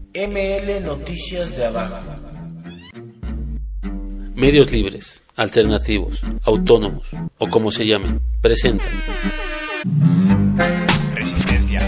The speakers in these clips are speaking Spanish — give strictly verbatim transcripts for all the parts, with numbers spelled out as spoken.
M L Noticias de Abajo. Medios libres, alternativos, autónomos o como se llamen, presentan Resistencia.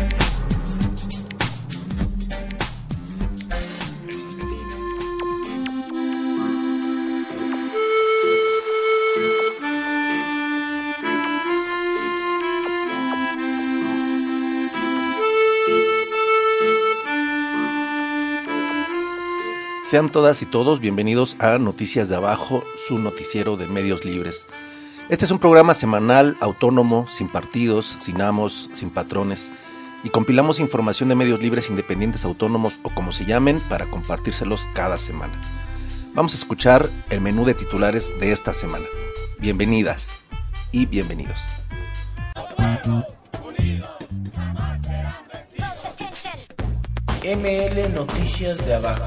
Sean todas y todos bienvenidos a Noticias de Abajo, su noticiero de medios libres. Este es un programa semanal, autónomo, sin partidos, sin amos, sin patrones, y compilamos información de medios libres, independientes, autónomos o como se llamen, para compartírselos cada semana. Vamos a escuchar el menú de titulares de esta semana. Bienvenidas y bienvenidos. M L Noticias de Abajo.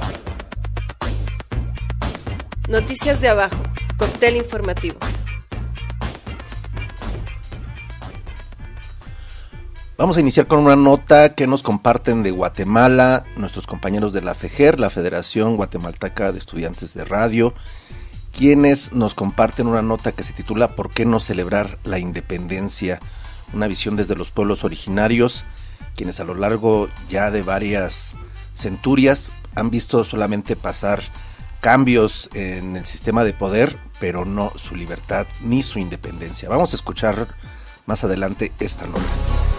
Noticias de Abajo, cóctel informativo. Vamos a iniciar con una nota que nos comparten de Guatemala nuestros compañeros de la FEGER, la Federación Guatemalteca de Estudiantes de Radio, quienes nos comparten una nota que se titula ¿Por qué no celebrar la independencia? Una visión desde los pueblos originarios, quienes a lo largo ya de varias centurias han visto solamente pasar cambios en el sistema de poder, pero no su libertad ni su independencia. Vamos a escuchar más adelante esta nota.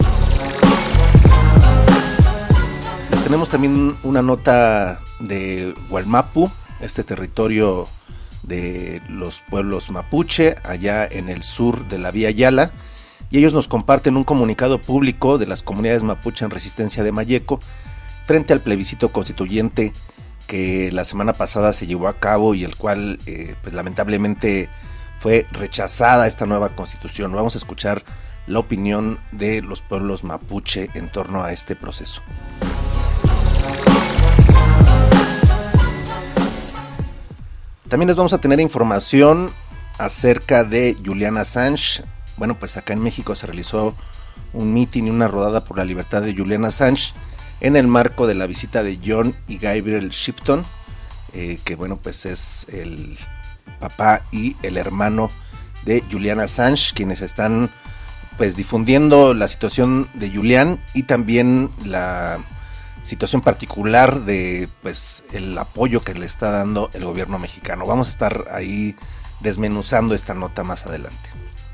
Les tenemos también una nota de Gualmapu, este territorio de los pueblos mapuche, allá en el sur de la Vía Yala, y ellos nos comparten un comunicado público de las comunidades mapuche en resistencia de Mayeco frente al plebiscito constituyente que la semana pasada se llevó a cabo y el cual eh, pues lamentablemente fue rechazada esta nueva constitución. Vamos a escuchar la opinión de los pueblos mapuche en torno a este proceso. También les vamos a tener información acerca de Julian Assange. Bueno, pues acá en México se realizó un mitin y una rodada por la libertad de Julian Assange en el marco de la visita de John y Gabriel Shipton, eh, que bueno, pues es el papá y el hermano de Julian Assange, quienes están pues difundiendo la situación de Julian y también la situación particular de pues el apoyo que le está dando el gobierno mexicano. Vamos a estar ahí desmenuzando esta nota más adelante.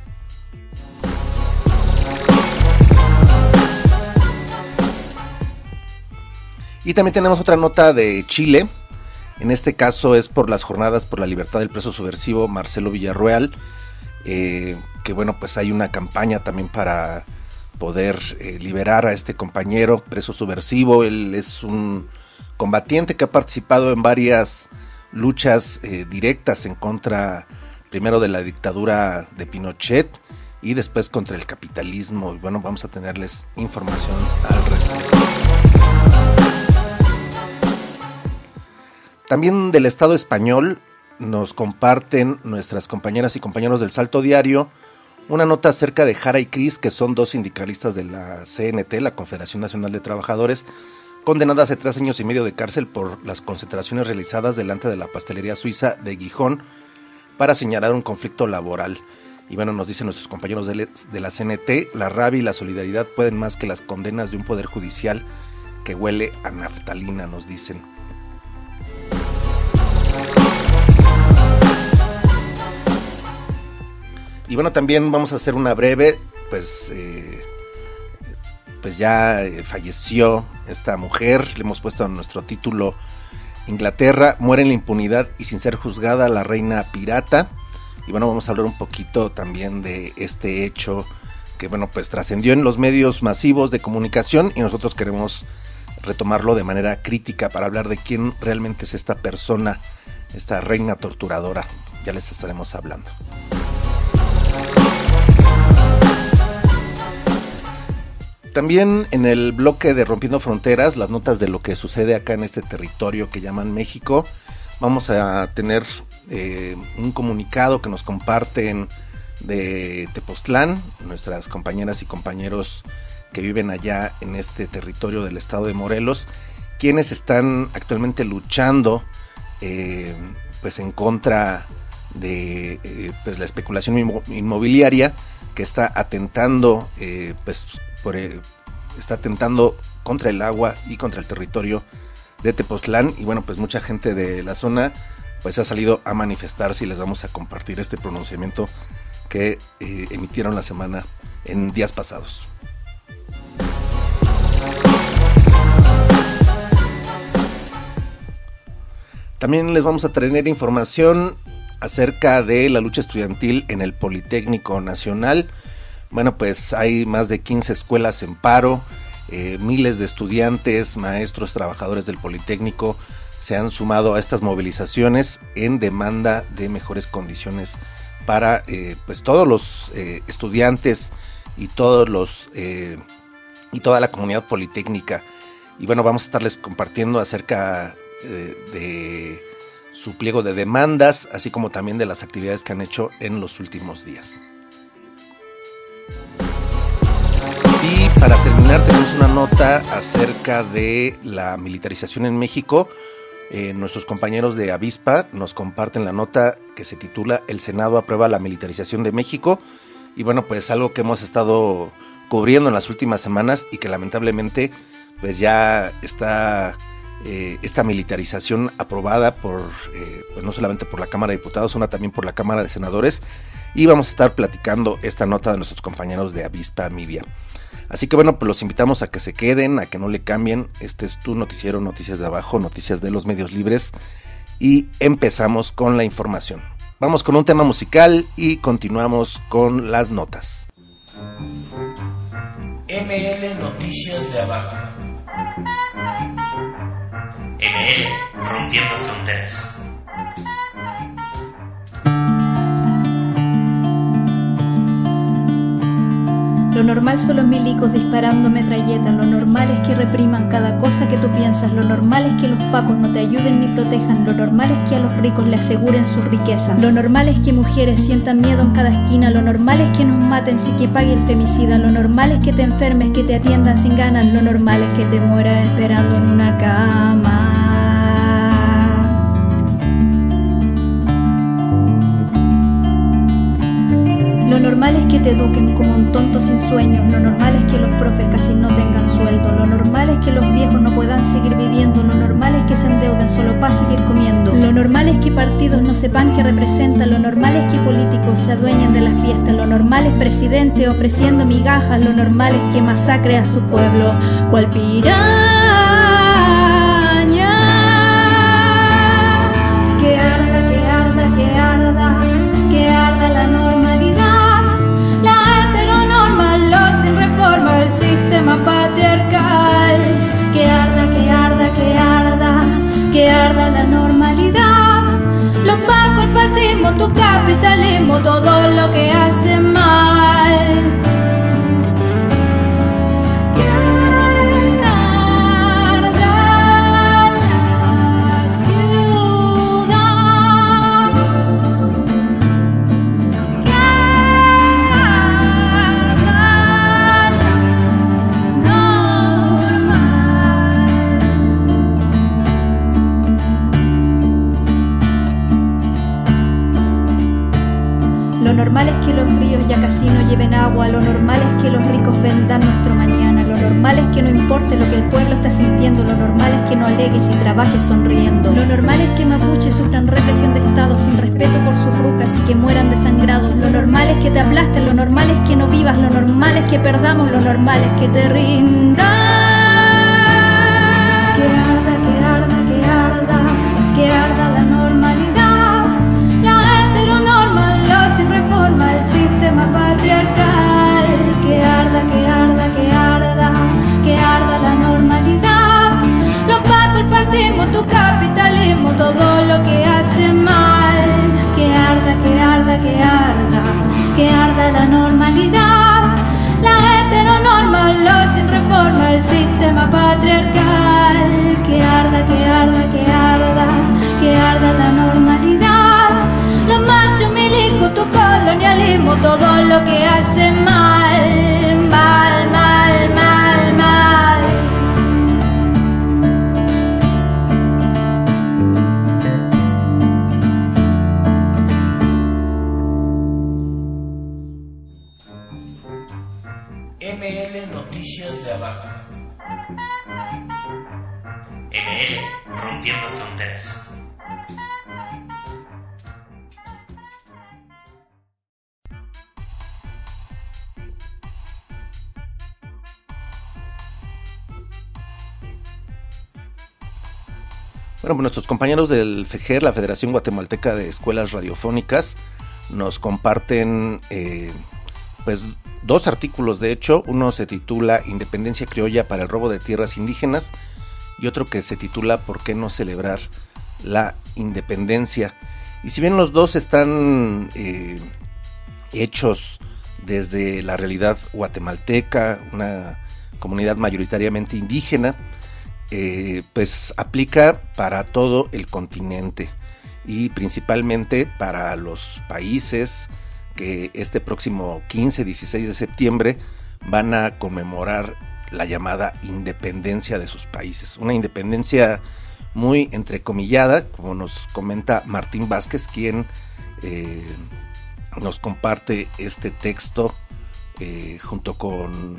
Y también tenemos otra nota de Chile. En este caso es por las jornadas por la libertad del preso subversivo Marcelo Villarroel, eh, que bueno, pues hay una campaña también para poder eh, liberar a este compañero preso subversivo. Él es un combatiente que ha participado en varias luchas eh, directas en contra, primero de la dictadura de Pinochet y después contra el capitalismo. Y bueno, vamos a tenerles información al respecto. También del Estado español nos comparten nuestras compañeras y compañeros del Salto Diario una nota acerca de Jara y Cris, que son dos sindicalistas de la C N T, la Confederación Nacional de Trabajadores, condenadas a tres años y medio de cárcel por las concentraciones realizadas delante de la pastelería suiza de Gijón para señalar un conflicto laboral. Y bueno, nos dicen nuestros compañeros de, de la C N T, la rabia y la solidaridad pueden más que las condenas de un poder judicial que huele a naftalina, nos dicen. Y bueno, también vamos a hacer una breve, pues, eh, pues ya eh, falleció esta mujer, le hemos puesto en nuestro título Inglaterra, muere en la impunidad y sin ser juzgada la reina pirata. Y bueno, vamos a hablar un poquito también de este hecho que bueno, pues trascendió en los medios masivos de comunicación y nosotros queremos retomarlo de manera crítica para hablar de quién realmente es esta persona, esta reina torturadora. Ya les estaremos hablando. También en el bloque de Rompiendo Fronteras, las notas de lo que sucede acá en este territorio que llaman México, vamos a tener eh, un comunicado que nos comparten de Tepoztlán, nuestras compañeras y compañeros que viven allá en este territorio del estado de Morelos, quienes están actualmente luchando eh, pues en contra de eh, pues la especulación inmobiliaria que está atentando eh, pues por, eh, está atentando contra el agua y contra el territorio de Tepoztlán. Y bueno, pues mucha gente de la zona pues ha salido a manifestarse, y les vamos a compartir este pronunciamiento que eh, emitieron la semana en días pasados. También les vamos a traer información acerca de la lucha estudiantil en el Politécnico Nacional. Bueno, pues hay más de quince escuelas en paro, eh, miles de estudiantes, maestros, trabajadores del Politécnico se han sumado a estas movilizaciones en demanda de mejores condiciones para eh, pues todos los eh, estudiantes y todos los eh, y toda la comunidad politécnica. Y bueno, vamos a estarles compartiendo acerca eh, de su pliego de demandas, así como también de las actividades que han hecho en los últimos días. Y para terminar, tenemos una nota acerca de la militarización en México. Eh, nuestros compañeros de Avispa nos comparten la nota que se titula El Senado aprueba la militarización de México. Y bueno, pues algo que hemos estado cubriendo en las últimas semanas y que lamentablemente pues ya está eh, esta militarización aprobada por eh, pues no solamente por la Cámara de Diputados, sino también por la Cámara de Senadores. Y vamos a estar platicando esta nota de nuestros compañeros de Avispa Media. Así que bueno, pues los invitamos a que se queden, a que no le cambien. Este es tu noticiero, Noticias de Abajo, noticias de los medios libres. Y empezamos con la información. Vamos con un tema musical y continuamos con las notas. M L Noticias de Abajo. M L Rompiendo Fronteras. Lo normal son los milicos disparando metralletas. Lo normal es que repriman cada cosa que tú piensas. Lo normal es que los pacos no te ayuden ni protejan. Lo normal es que a los ricos le aseguren sus riquezas. Lo normal es que mujeres sientan miedo en cada esquina. Lo normal es que nos maten sin que pague el femicida. Lo normal es que te enfermes, que te atiendan sin ganas. Lo normal es que te mueras esperando en una cama. Lo normal es que te eduquen como un tonto sin sueños. Lo normal es que los profes casi no tengan sueldo. Lo normal es que los viejos no puedan seguir viviendo. Lo normal es que se endeuden solo para seguir comiendo. Lo normal es que partidos no sepan qué representan. Lo normal es que políticos se adueñen de la fiesta. Lo normal es presidente ofreciendo migajas. Lo normal es que masacre a su pueblo cual piraña. Que arda, que arda, que arda, que arda la normalidad. El sistema patriarcal. Que arda, que arda, que arda, que arda la normalidad. Los pacos, el fascismo, tu capitalismo, todo lo que hace mal. Que arda la ciudad. Lo normal es que los ríos ya casi no lleven agua. Lo normal es que los ricos vendan nuestro mañana. Lo normal es que no importe lo que el pueblo está sintiendo. Lo normal es que no alegues y trabajes sonriendo. Lo normal es que mapuches sufran represión de Estado sin respeto por sus rucas y que mueran desangrados. Lo normal es que te aplasten. Lo normal es que no vivas. Lo normal es que perdamos. Lo normal es que te rindas. Que arda, que arda, que arda, que arda la normalidad. Sin reforma el sistema patriarcal. Que arda, que arda, que arda, que arda la normalidad. Los pacos, el fascismo, tu capitalismo, todo lo que hace mal. Que arda, que arda, que arda, que arda la normalidad. La heteronorma, lo sin reforma el sistema patriarcal. Que arda, que arda, que arda, que arda la normalidad. Los machos milicos, tu colonialismo, todo lo que hace mal, mal, mal, mal, mal. N L Rompiendo Fronteras. Bueno, pues nuestros compañeros del FEJER, la Federación Guatemalteca de Escuelas Radiofónicas, nos comparten eh, pues dos artículos. De hecho, uno se titula Independencia Criolla para el robo de tierras indígenas y otro que se titula ¿Por qué no celebrar la independencia? Y si bien los dos están eh, hechos desde la realidad guatemalteca, una comunidad mayoritariamente indígena, Eh, pues aplica para todo el continente y principalmente para los países que este próximo quince dieciséis de septiembre van a conmemorar la llamada independencia de sus países. Una independencia muy entrecomillada, como nos comenta Martín Vázquez, quien eh, nos comparte este texto eh, junto con...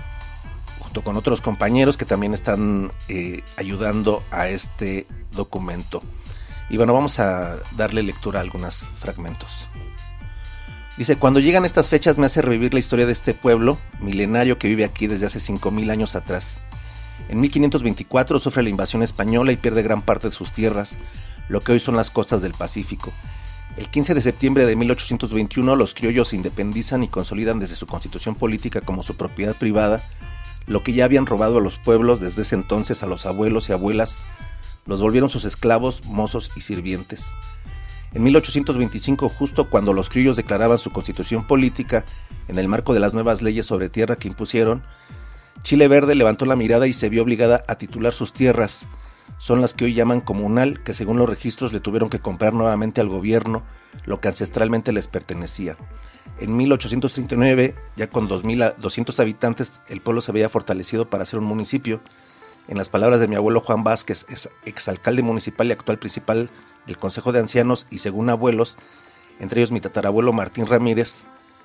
junto con otros compañeros que también están eh, ayudando a este documento. Y bueno, vamos a darle lectura a algunos fragmentos. Dice: cuando llegan estas fechas me hace revivir la historia de este pueblo milenario que vive aquí desde hace cinco mil años atrás. En mil quinientos veinticuatro sufre la invasión española y pierde gran parte de sus tierras, lo que hoy son las costas del Pacífico. El quince de septiembre de mil ochocientos veintiuno los criollos se independizan y consolidan desde su constitución política como su propiedad privada lo que ya habían robado a los pueblos desde ese entonces a los abuelos y abuelas, los volvieron sus esclavos, mozos y sirvientes. En mil ochocientos veinticinco, justo cuando los criollos declaraban su constitución política en el marco de las nuevas leyes sobre tierra que impusieron, Chile Verde levantó la mirada y se vio obligada a titular sus tierras. Son las que hoy llaman comunal, que según los registros le tuvieron que comprar nuevamente al gobierno lo que ancestralmente les pertenecía. En mil ochocientos treinta y nueve, ya con dos mil doscientos habitantes, el pueblo se había fortalecido para ser un municipio. En las palabras de mi abuelo Juan Vázquez, exalcalde municipal y actual principal del Consejo de Ancianos, y según abuelos, entre ellos mi tatarabuelo Martín Ramírez,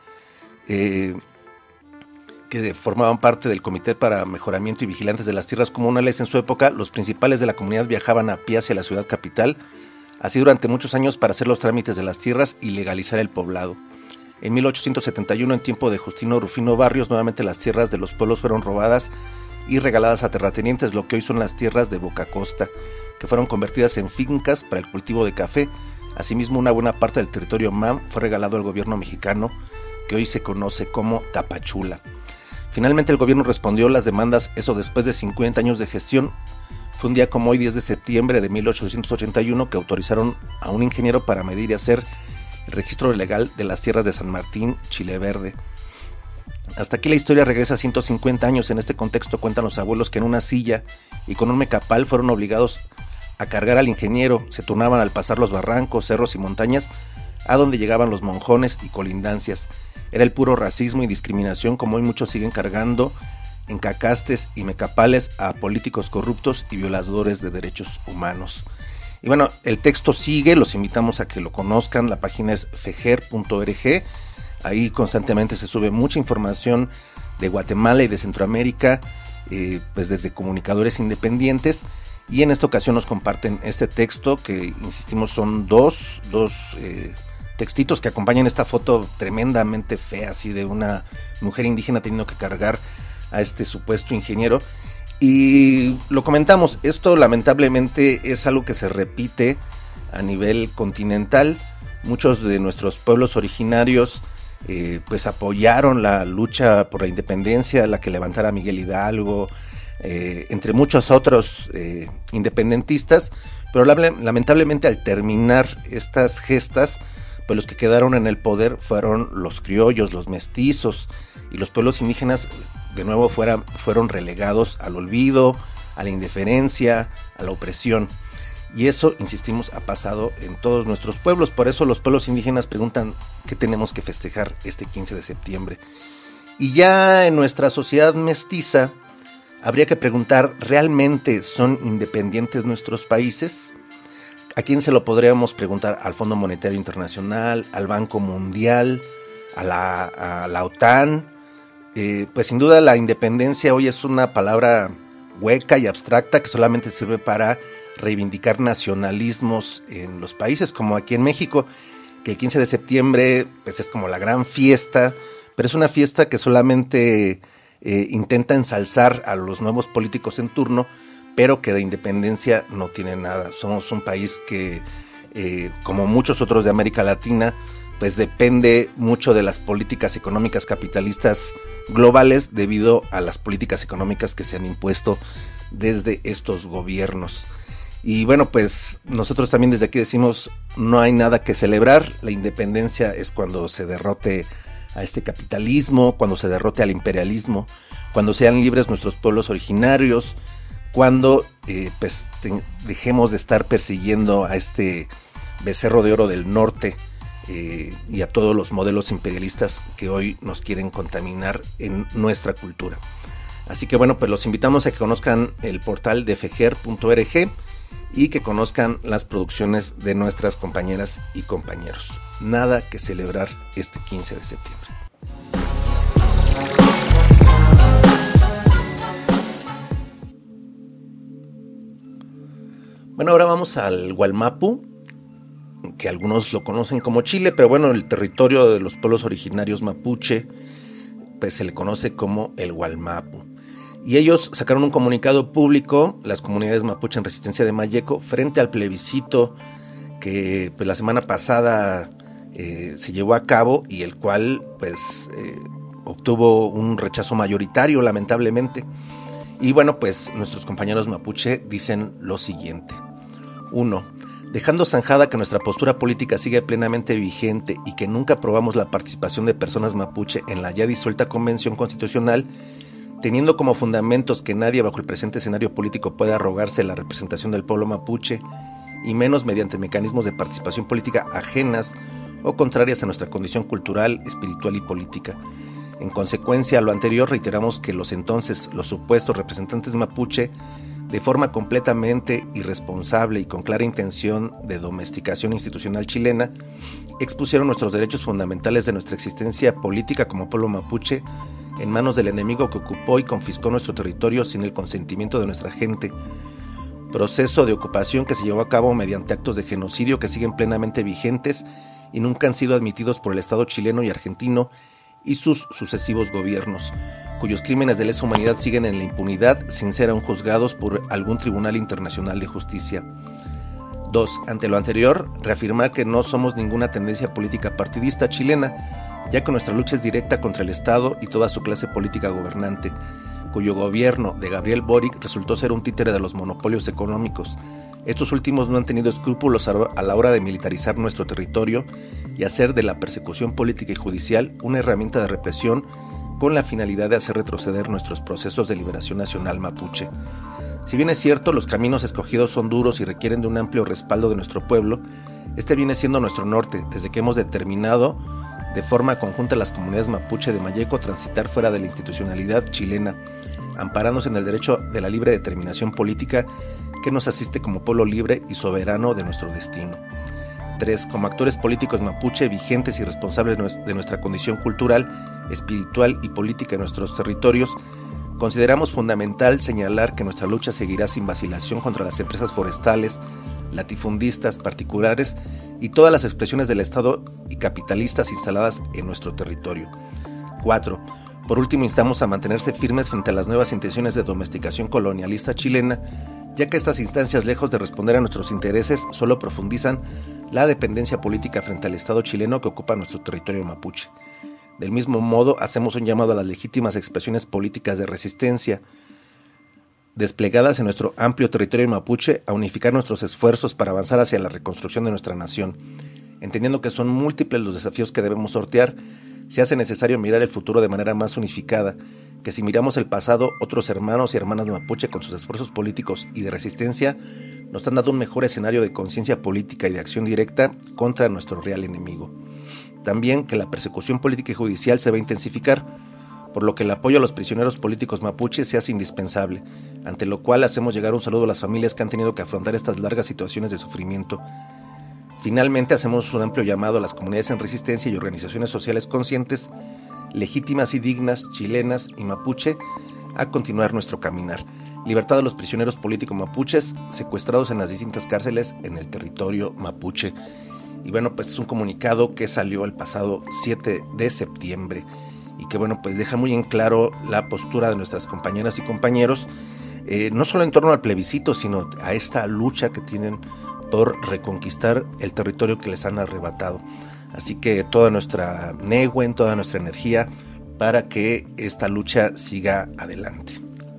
eh, que formaban parte del Comité para Mejoramiento y Vigilantes de las Tierras Comunales en su época, los principales de la comunidad viajaban a pie hacia la ciudad capital, así durante muchos años para hacer los trámites de las tierras y legalizar el poblado. En mil ochocientos setenta y uno, en tiempo de Justino Rufino Barrios, nuevamente las tierras de los pueblos fueron robadas y regaladas a terratenientes, lo que hoy son las tierras de Boca Costa, que fueron convertidas en fincas para el cultivo de café. Asimismo, una buena parte del territorio M A M fue regalado al gobierno mexicano, que hoy se conoce como Tapachula. Finalmente el gobierno respondió las demandas, eso después de cincuenta años de gestión. Fue un día como hoy, diez de septiembre de mil ochocientos ochenta y uno, que autorizaron a un ingeniero para medir y hacer el registro legal de las tierras de San Martín, Chile Verde. Hasta aquí la historia regresa a ciento cincuenta años. En este contexto cuentan los abuelos que en una silla y con un mecapal fueron obligados a cargar al ingeniero. Se turnaban al pasar los barrancos, cerros y montañas a donde llegaban los monjones y colindancias. Era el puro racismo y discriminación, como hoy muchos siguen cargando en cacastes y mecapales a políticos corruptos y violadores de derechos humanos. Y bueno, el texto sigue, los invitamos a que lo conozcan. La página es fejer punto org. Ahí constantemente se sube mucha información de Guatemala y de Centroamérica, eh, pues desde comunicadores independientes. Y en esta ocasión nos comparten este texto que, insistimos, son dos, dos eh, textitos que acompañan esta foto tremendamente fea, así de una mujer indígena teniendo que cargar a este supuesto ingeniero. Y lo comentamos, esto lamentablemente es algo que se repite a nivel continental. Muchos de nuestros pueblos originarios eh, pues apoyaron la lucha por la independencia, la que levantara Miguel Hidalgo, eh, entre muchos otros eh, independentistas, pero lamentablemente al terminar estas gestas, pues los que quedaron en el poder fueron los criollos, los mestizos, y los pueblos indígenas de nuevo fuera, fueron relegados al olvido, a la indiferencia, a la opresión. Y eso, insistimos, ha pasado en todos nuestros pueblos. Por eso los pueblos indígenas preguntan qué tenemos que festejar este quince de septiembre. Y ya en nuestra sociedad mestiza habría que preguntar, ¿realmente son independientes nuestros países? ¿A quién se lo podríamos preguntar? ¿Al Fondo Monetario Internacional? ¿Al Banco Mundial? ¿A la, a la OTAN? Eh, pues sin duda la independencia hoy es una palabra hueca y abstracta que solamente sirve para reivindicar nacionalismos en los países, como aquí en México, que el quince de septiembre pues es como la gran fiesta, pero es una fiesta que solamente eh, intenta ensalzar a los nuevos políticos en turno, pero que de independencia no tiene nada. Somos un país que, eh, como muchos otros de América Latina, pues depende mucho de las políticas económicas capitalistas globales debido a las políticas económicas que se han impuesto desde estos gobiernos. Y bueno, pues nosotros también desde aquí decimos, no hay nada que celebrar. La independencia es cuando se derrote a este capitalismo, cuando se derrote al imperialismo, cuando sean libres nuestros pueblos originarios, cuando eh, pues te, dejemos de estar persiguiendo a este becerro de oro del norte eh, y a todos los modelos imperialistas que hoy nos quieren contaminar en nuestra cultura. Así que bueno, pues los invitamos a que conozcan el portal de fejer punto org y que conozcan las producciones de nuestras compañeras y compañeros. Nada que celebrar este quince de septiembre. Bueno, ahora vamos al Wallmapu, que algunos lo conocen como Chile, pero bueno, el territorio de los pueblos originarios mapuche, pues se le conoce como el Wallmapu. Y ellos sacaron un comunicado público, las comunidades mapuche en resistencia de Mayeco, frente al plebiscito que pues la semana pasada eh, se llevó a cabo y el cual pues eh, obtuvo un rechazo mayoritario, lamentablemente. Y bueno, pues nuestros compañeros mapuche dicen lo siguiente. Uno, dejando zanjada que nuestra postura política sigue plenamente vigente y que nunca aprobamos la participación de personas mapuche en la ya disuelta Convención Constitucional, teniendo como fundamentos que nadie bajo el presente escenario político pueda arrogarse la representación del pueblo mapuche, y menos mediante mecanismos de participación política ajenas o contrarias a nuestra condición cultural, espiritual y política. En consecuencia a lo anterior, reiteramos que los entonces, los supuestos representantes mapuche, de forma completamente irresponsable y con clara intención de domesticación institucional chilena, expusieron nuestros derechos fundamentales de nuestra existencia política como pueblo mapuche en manos del enemigo que ocupó y confiscó nuestro territorio sin el consentimiento de nuestra gente. Proceso de ocupación que se llevó a cabo mediante actos de genocidio que siguen plenamente vigentes y nunca han sido admitidos por el Estado chileno y argentino y sus sucesivos gobiernos, cuyos crímenes de lesa humanidad siguen en la impunidad sin ser aún juzgados por algún tribunal internacional de justicia. dos. Ante lo anterior, reafirmar que no somos ninguna tendencia política partidista chilena, ya que nuestra lucha es directa contra el Estado y toda su clase política gobernante, cuyo gobierno de Gabriel Boric resultó ser un títere de los monopolios económicos. Estos últimos no han tenido escrúpulos a la hora de militarizar nuestro territorio y hacer de la persecución política y judicial una herramienta de represión con la finalidad de hacer retroceder nuestros procesos de liberación nacional mapuche. Si bien es cierto, los caminos escogidos son duros y requieren de un amplio respaldo de nuestro pueblo, este viene siendo nuestro norte, desde que hemos determinado de forma conjunta las comunidades mapuche de Mayeco transitar fuera de la institucionalidad chilena, amparándose en el derecho de la libre determinación política que nos asiste como pueblo libre y soberano de nuestro destino. tres. Como actores políticos mapuche vigentes y responsables de nuestra condición cultural, espiritual y política en nuestros territorios, consideramos fundamental señalar que nuestra lucha seguirá sin vacilación contra las empresas forestales, latifundistas, particulares y todas las expresiones del Estado y capitalistas instaladas en nuestro territorio. cuatro. Por último, instamos a mantenerse firmes frente a las nuevas intenciones de domesticación colonialista chilena, ya que estas instancias, lejos de responder a nuestros intereses, solo profundizan la dependencia política frente al Estado chileno que ocupa nuestro territorio mapuche. Del mismo modo, hacemos un llamado a las legítimas expresiones políticas de resistencia desplegadas en nuestro amplio territorio mapuche a unificar nuestros esfuerzos para avanzar hacia la reconstrucción de nuestra nación. Entendiendo que son múltiples los desafíos que debemos sortear, se hace necesario mirar el futuro de manera más unificada, que si miramos el pasado, otros hermanos y hermanas mapuche con sus esfuerzos políticos y de resistencia nos han dado un mejor escenario de conciencia política y de acción directa contra nuestro real enemigo. También que la persecución política y judicial se va a intensificar, por lo que el apoyo a los prisioneros políticos mapuches se hace indispensable, ante lo cual hacemos llegar un saludo a las familias que han tenido que afrontar estas largas situaciones de sufrimiento. Finalmente, hacemos un amplio llamado a las comunidades en resistencia y organizaciones sociales conscientes, legítimas y dignas, chilenas y mapuche, a continuar nuestro caminar. Libertad a los prisioneros políticos mapuches secuestrados en las distintas cárceles en el territorio mapuche. Y bueno, pues es un comunicado que salió el pasado siete de septiembre y que bueno, pues deja muy en claro la postura de nuestras compañeras y compañeros, eh, no solo en torno al plebiscito, sino a esta lucha que tienen por reconquistar el territorio que les han arrebatado. Así que toda nuestra neguen, toda nuestra energía para que esta lucha siga adelante.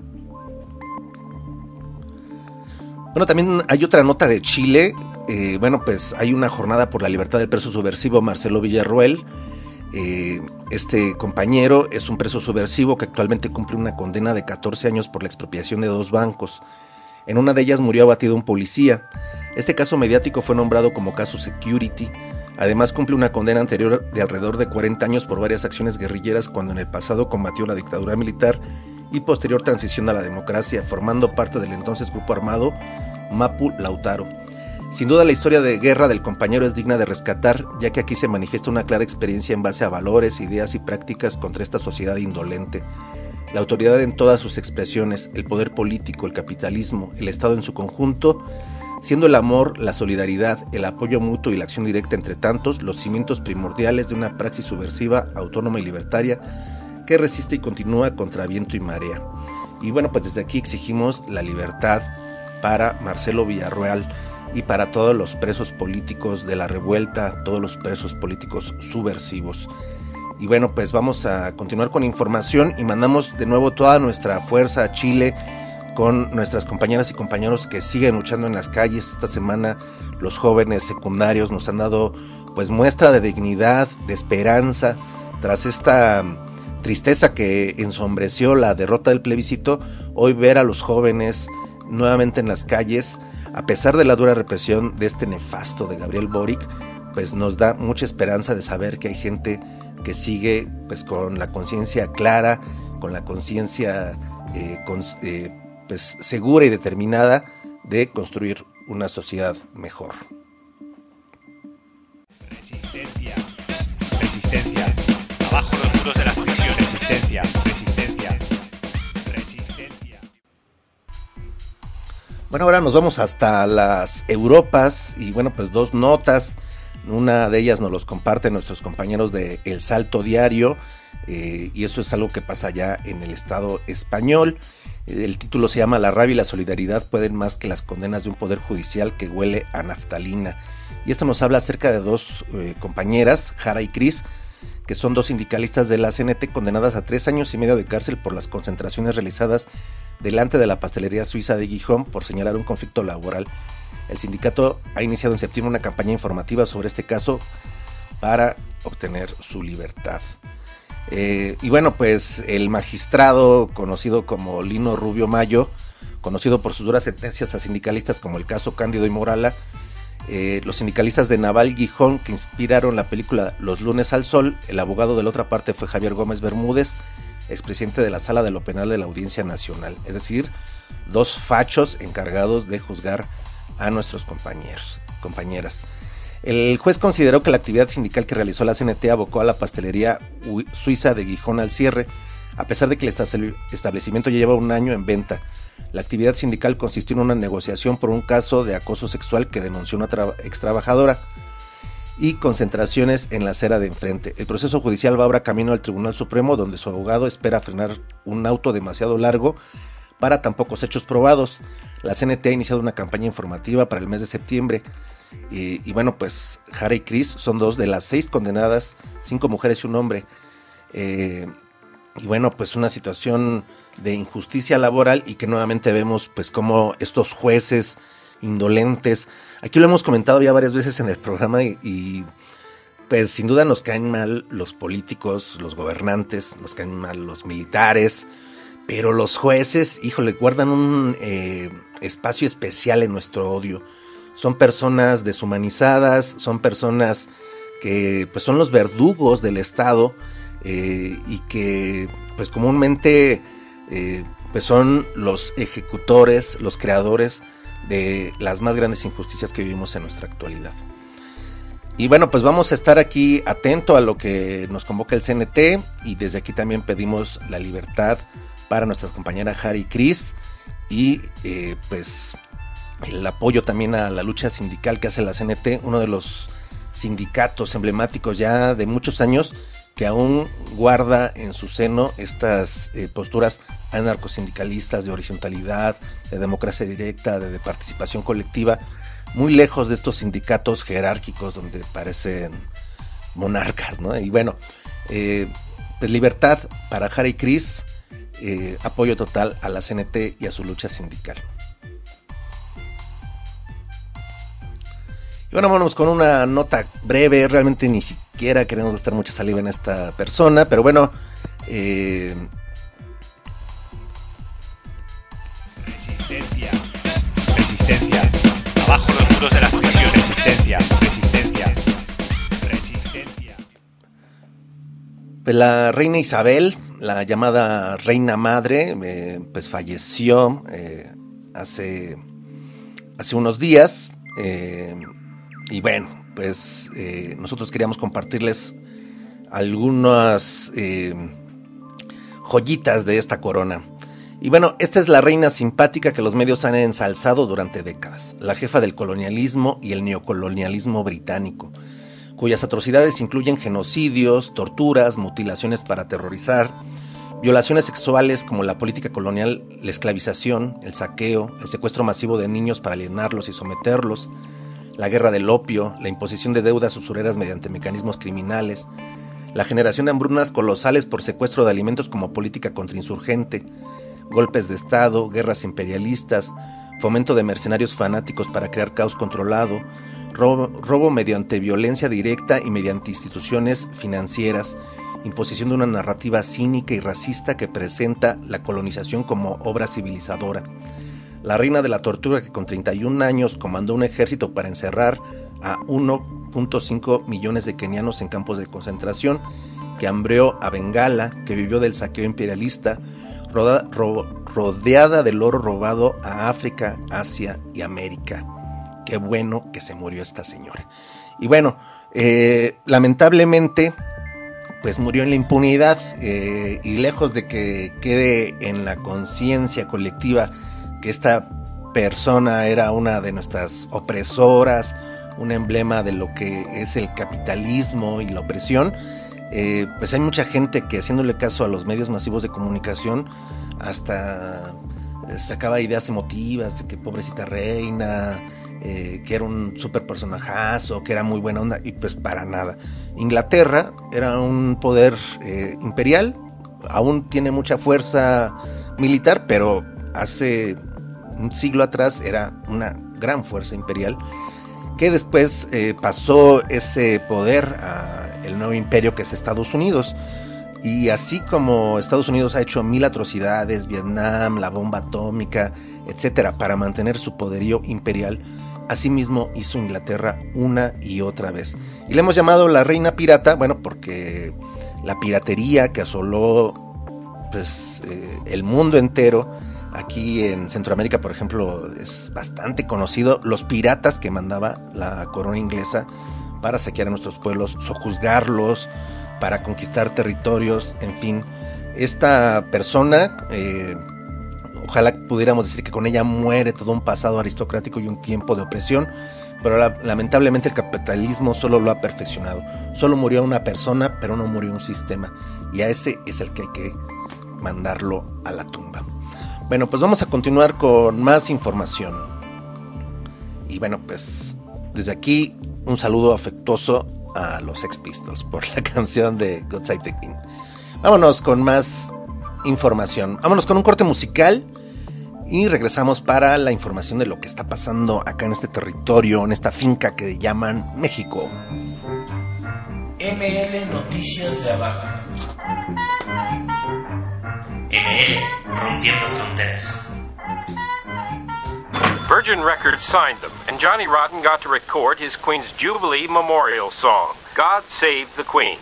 Bueno, también hay otra nota de Chile. Eh, bueno, pues hay una jornada por la libertad del preso subversivo Marcelo Villarroel. Eh, este compañero es un preso subversivo que actualmente cumple una condena de catorce años por la expropiación de dos bancos. En una de ellas murió abatido un policía. Este caso mediático fue nombrado como caso Security. Además cumple una condena anterior de alrededor de cuarenta años por varias acciones guerrilleras cuando en el pasado combatió la dictadura militar y posterior transición a la democracia, formando parte del entonces grupo armado Mapu Lautaro. Sin duda la historia de guerra del compañero es digna de rescatar, ya que aquí se manifiesta una clara experiencia en base a valores, ideas y prácticas contra esta sociedad indolente. La autoridad en todas sus expresiones, el poder político, el capitalismo, el Estado en su conjunto, siendo el amor, la solidaridad, el apoyo mutuo y la acción directa entre tantos los cimientos primordiales de una praxis subversiva, autónoma y libertaria que resiste y continúa contra viento y marea. Y bueno, pues desde aquí exigimos la libertad para Marcelo Villarroel y para todos los presos políticos de la revuelta, todos los presos políticos subversivos. Y bueno, pues vamos a continuar con información y mandamos de nuevo toda nuestra fuerza a Chile con nuestras compañeras y compañeros que siguen luchando en las calles. Esta semana los jóvenes secundarios nos han dado pues muestra de dignidad, de esperanza, tras esta tristeza que ensombreció la derrota del plebiscito. Hoy ver a los jóvenes nuevamente en las calles, a pesar de la dura represión de este nefasto de Gabriel Boric, pues nos da mucha esperanza de saber que hay gente que sigue pues con la conciencia clara, con la conciencia eh, con, eh, pues segura y determinada de construir una sociedad mejor. Resistencia, resistencia, abajo los muros de las prisiones, resistencia, resistencia, resistencia. Bueno, ahora nos vamos hasta las Europas y bueno, pues dos notas. Una de ellas nos los comparten nuestros compañeros de El Salto Diario, eh, y eso es algo que pasa ya en el Estado español. El título se llama La rabia y la solidaridad pueden más que las condenas de un poder judicial que huele a naftalina. Y esto nos habla acerca de dos eh, compañeras, Jara y Cris, que son dos sindicalistas de la C N T condenadas a tres años y medio de cárcel por las concentraciones realizadas delante de la pastelería suiza de Gijón por señalar un conflicto laboral. El sindicato ha iniciado en septiembre una campaña informativa sobre este caso para obtener su libertad. Eh, y bueno, pues el magistrado conocido como Lino Rubio Mayo, conocido por sus duras sentencias a sindicalistas como el caso Cándido y Morala, eh, los sindicalistas de Naval Gijón que inspiraron la película Los lunes al sol, el abogado de la otra parte fue Javier Gómez Bermúdez, expresidente de la Sala de lo Penal de la Audiencia Nacional, es decir, dos fachos encargados de juzgar a nuestros compañeros, compañeras. El juez consideró que la actividad sindical que realizó la C N T abocó a la pastelería suiza de Gijón al cierre, a pesar de que el establecimiento ya lleva un año en venta. La actividad sindical consistió en una negociación por un caso de acoso sexual que denunció una tra- ex trabajadora y concentraciones en la acera de enfrente. El proceso judicial va ahora camino al Tribunal Supremo, donde su abogado espera frenar un auto demasiado largo para tan pocos hechos probados. La C N T ha iniciado una campaña informativa para el mes de septiembre y, y bueno, pues Jara y Cris son dos de las seis condenadas, cinco mujeres y un hombre. Eh, y bueno, pues una situación de injusticia laboral y que nuevamente vemos pues como estos jueces indolentes, aquí lo hemos comentado ya varias veces en el programa y, y pues sin duda nos caen mal los políticos, los gobernantes, nos caen mal los militares, pero los jueces, híjole, guardan un eh, espacio especial en nuestro odio. Son personas deshumanizadas, son personas que pues son los verdugos del Estado eh, y que pues comúnmente eh, pues son los ejecutores, los creadores de las más grandes injusticias que vivimos en nuestra actualidad. Y bueno, pues vamos a estar aquí atento a lo que nos convoca el C N T y desde aquí también pedimos la libertad para nuestras compañeras Hari y Cris, y eh, pues el apoyo también a la lucha sindical que hace la C N T, uno de los sindicatos emblemáticos ya de muchos años, que aún guarda en su seno estas eh, posturas anarcosindicalistas de horizontalidad, de democracia directa, de, de participación colectiva, muy lejos de estos sindicatos jerárquicos donde parecen monarcas, ¿no? Y bueno, eh, pues libertad para Hari y Cris, eh, apoyo total a la C N T y a su lucha sindical. Y bueno, vamos con una nota breve, realmente ni siquiera queremos gastar mucha saliva en esta persona, pero bueno, eh... Resistencia, resistencia, abajo los muros de las prisiones, resistencia, resistencia, resistencia. Pues la reina Isabel, la llamada reina madre, eh, pues falleció eh, hace, hace unos días, eh, y bueno, pues eh, nosotros queríamos compartirles algunas eh, joyitas de esta corona. Y bueno, esta es la reina simpática que los medios han ensalzado durante décadas, la jefa del colonialismo y el neocolonialismo británico, cuyas atrocidades incluyen genocidios, torturas, mutilaciones para aterrorizar, violaciones sexuales como la política colonial, la esclavización, el saqueo, el secuestro masivo de niños para alienarlos y someterlos, la guerra del opio, la imposición de deudas usureras mediante mecanismos criminales, la generación de hambrunas colosales por secuestro de alimentos como política contrainsurgente, golpes de Estado, guerras imperialistas, fomento de mercenarios fanáticos para crear caos controlado, robo, robo mediante violencia directa y mediante instituciones financieras, imposición de una narrativa cínica y racista que presenta la colonización como obra civilizadora. La reina de la tortura que con treinta y un años comandó un ejército para encerrar a uno punto cinco millones de kenianos en campos de concentración, que hambreó a Bengala, que vivió del saqueo imperialista, roda, ro, rodeada del oro robado a África, Asia y América. Qué bueno que se murió esta señora. Y bueno, eh, lamentablemente, pues murió en la impunidad, eh, y lejos de que quede en la conciencia colectiva que esta persona era una de nuestras opresoras, un emblema de lo que es el capitalismo y la opresión, eh, pues hay mucha gente que, haciéndole caso a los medios masivos de comunicación, hasta sacaba ideas emotivas de que pobrecita reina, eh, que era un súper personajazo, que era muy buena onda, y pues para nada. Inglaterra era un poder eh, imperial, aún tiene mucha fuerza militar, pero hace un siglo atrás era una gran fuerza imperial, que después eh, pasó ese poder al nuevo imperio que es Estados Unidos. Y así como Estados Unidos ha hecho mil atrocidades, Vietnam, la bomba atómica, etcétera, para mantener su poderío imperial, asimismo hizo Inglaterra una y otra vez. Y le hemos llamado la reina pirata, bueno, porque la piratería que asoló pues eh, el mundo entero. Aquí en Centroamérica, por ejemplo, es bastante conocido los piratas que mandaba la corona inglesa para saquear a nuestros pueblos, sojuzgarlos, para conquistar territorios, en fin. Esta persona, eh, ojalá pudiéramos decir que con ella muere todo un pasado aristocrático y un tiempo de opresión, pero la, lamentablemente el capitalismo solo lo ha perfeccionado. Solo murió una persona, pero no murió un sistema, y a ese es el que hay que mandarlo a la tumba. Bueno, pues vamos a continuar con más información. Y bueno, pues desde aquí un saludo afectuoso a los Sex Pistols por la canción de God Save the Queen. Vámonos con más información. Vámonos con un corte musical y regresamos para la información de lo que está pasando acá en este territorio, en esta finca que llaman México. M L Noticias de Abajo. M L, rompiendo fronteras. Virgin Records signed them, and Johnny Rotten got to record his Queen's Jubilee Memorial song, God Save the Queen.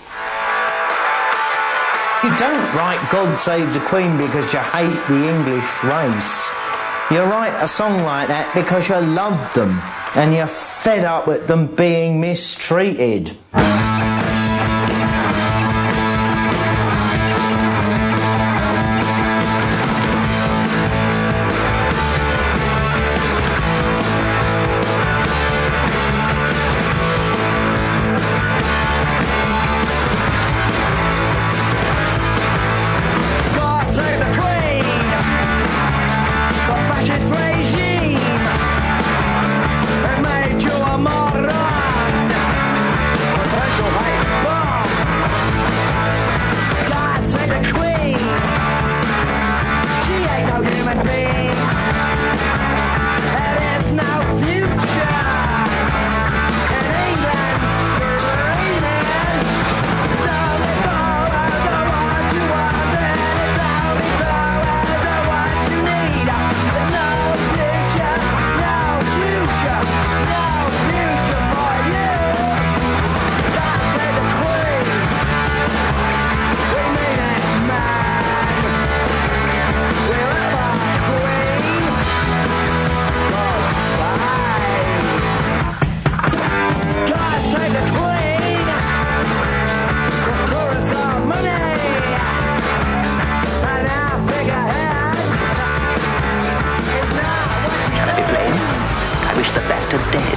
You don't write God Save the Queen because you hate the English race. You write a song like that because you love them, and you're fed up with them being mistreated. bastards dead.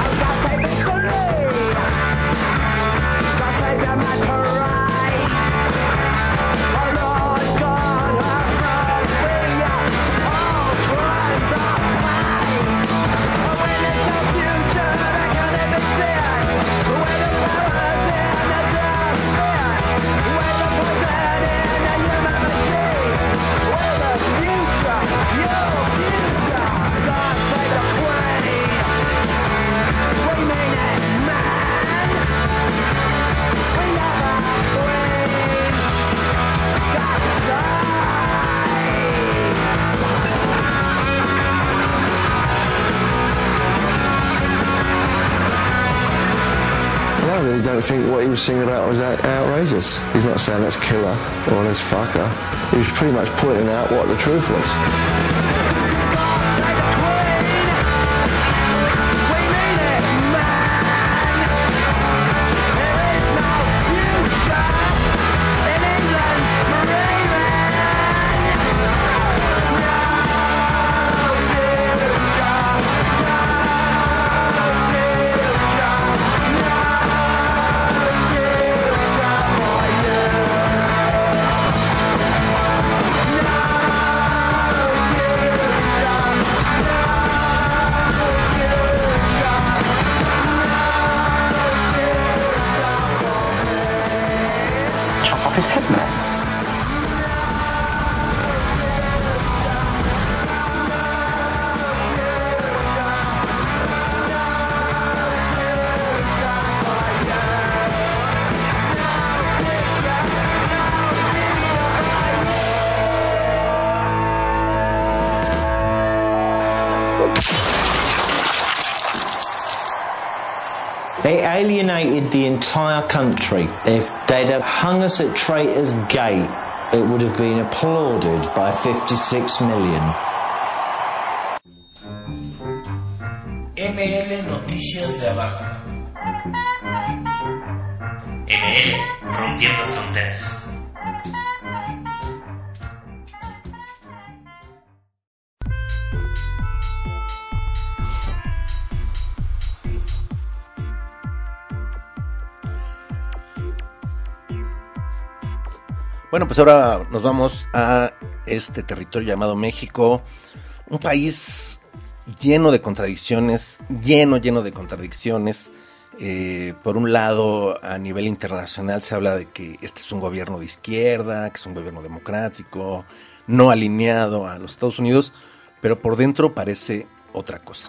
I really don't think what he was singing about was out- outrageous. He's not saying let's kill her or let's fuck her. He was pretty much pointing out what the truth was. Chop off his head, man. They alienated the entire country. If they'd have hung us at Traitors Gate, it would have been applauded by fifty-six million. M L Noticias de Abajo. M L Rompiendo Fronteras. Bueno, pues ahora nos vamos a este territorio llamado México, un país lleno de contradicciones, lleno, lleno de contradicciones. Eh, por un lado, a nivel internacional se habla de que este es un gobierno de izquierda, que es un gobierno democrático, no alineado a los Estados Unidos, pero por dentro parece otra cosa.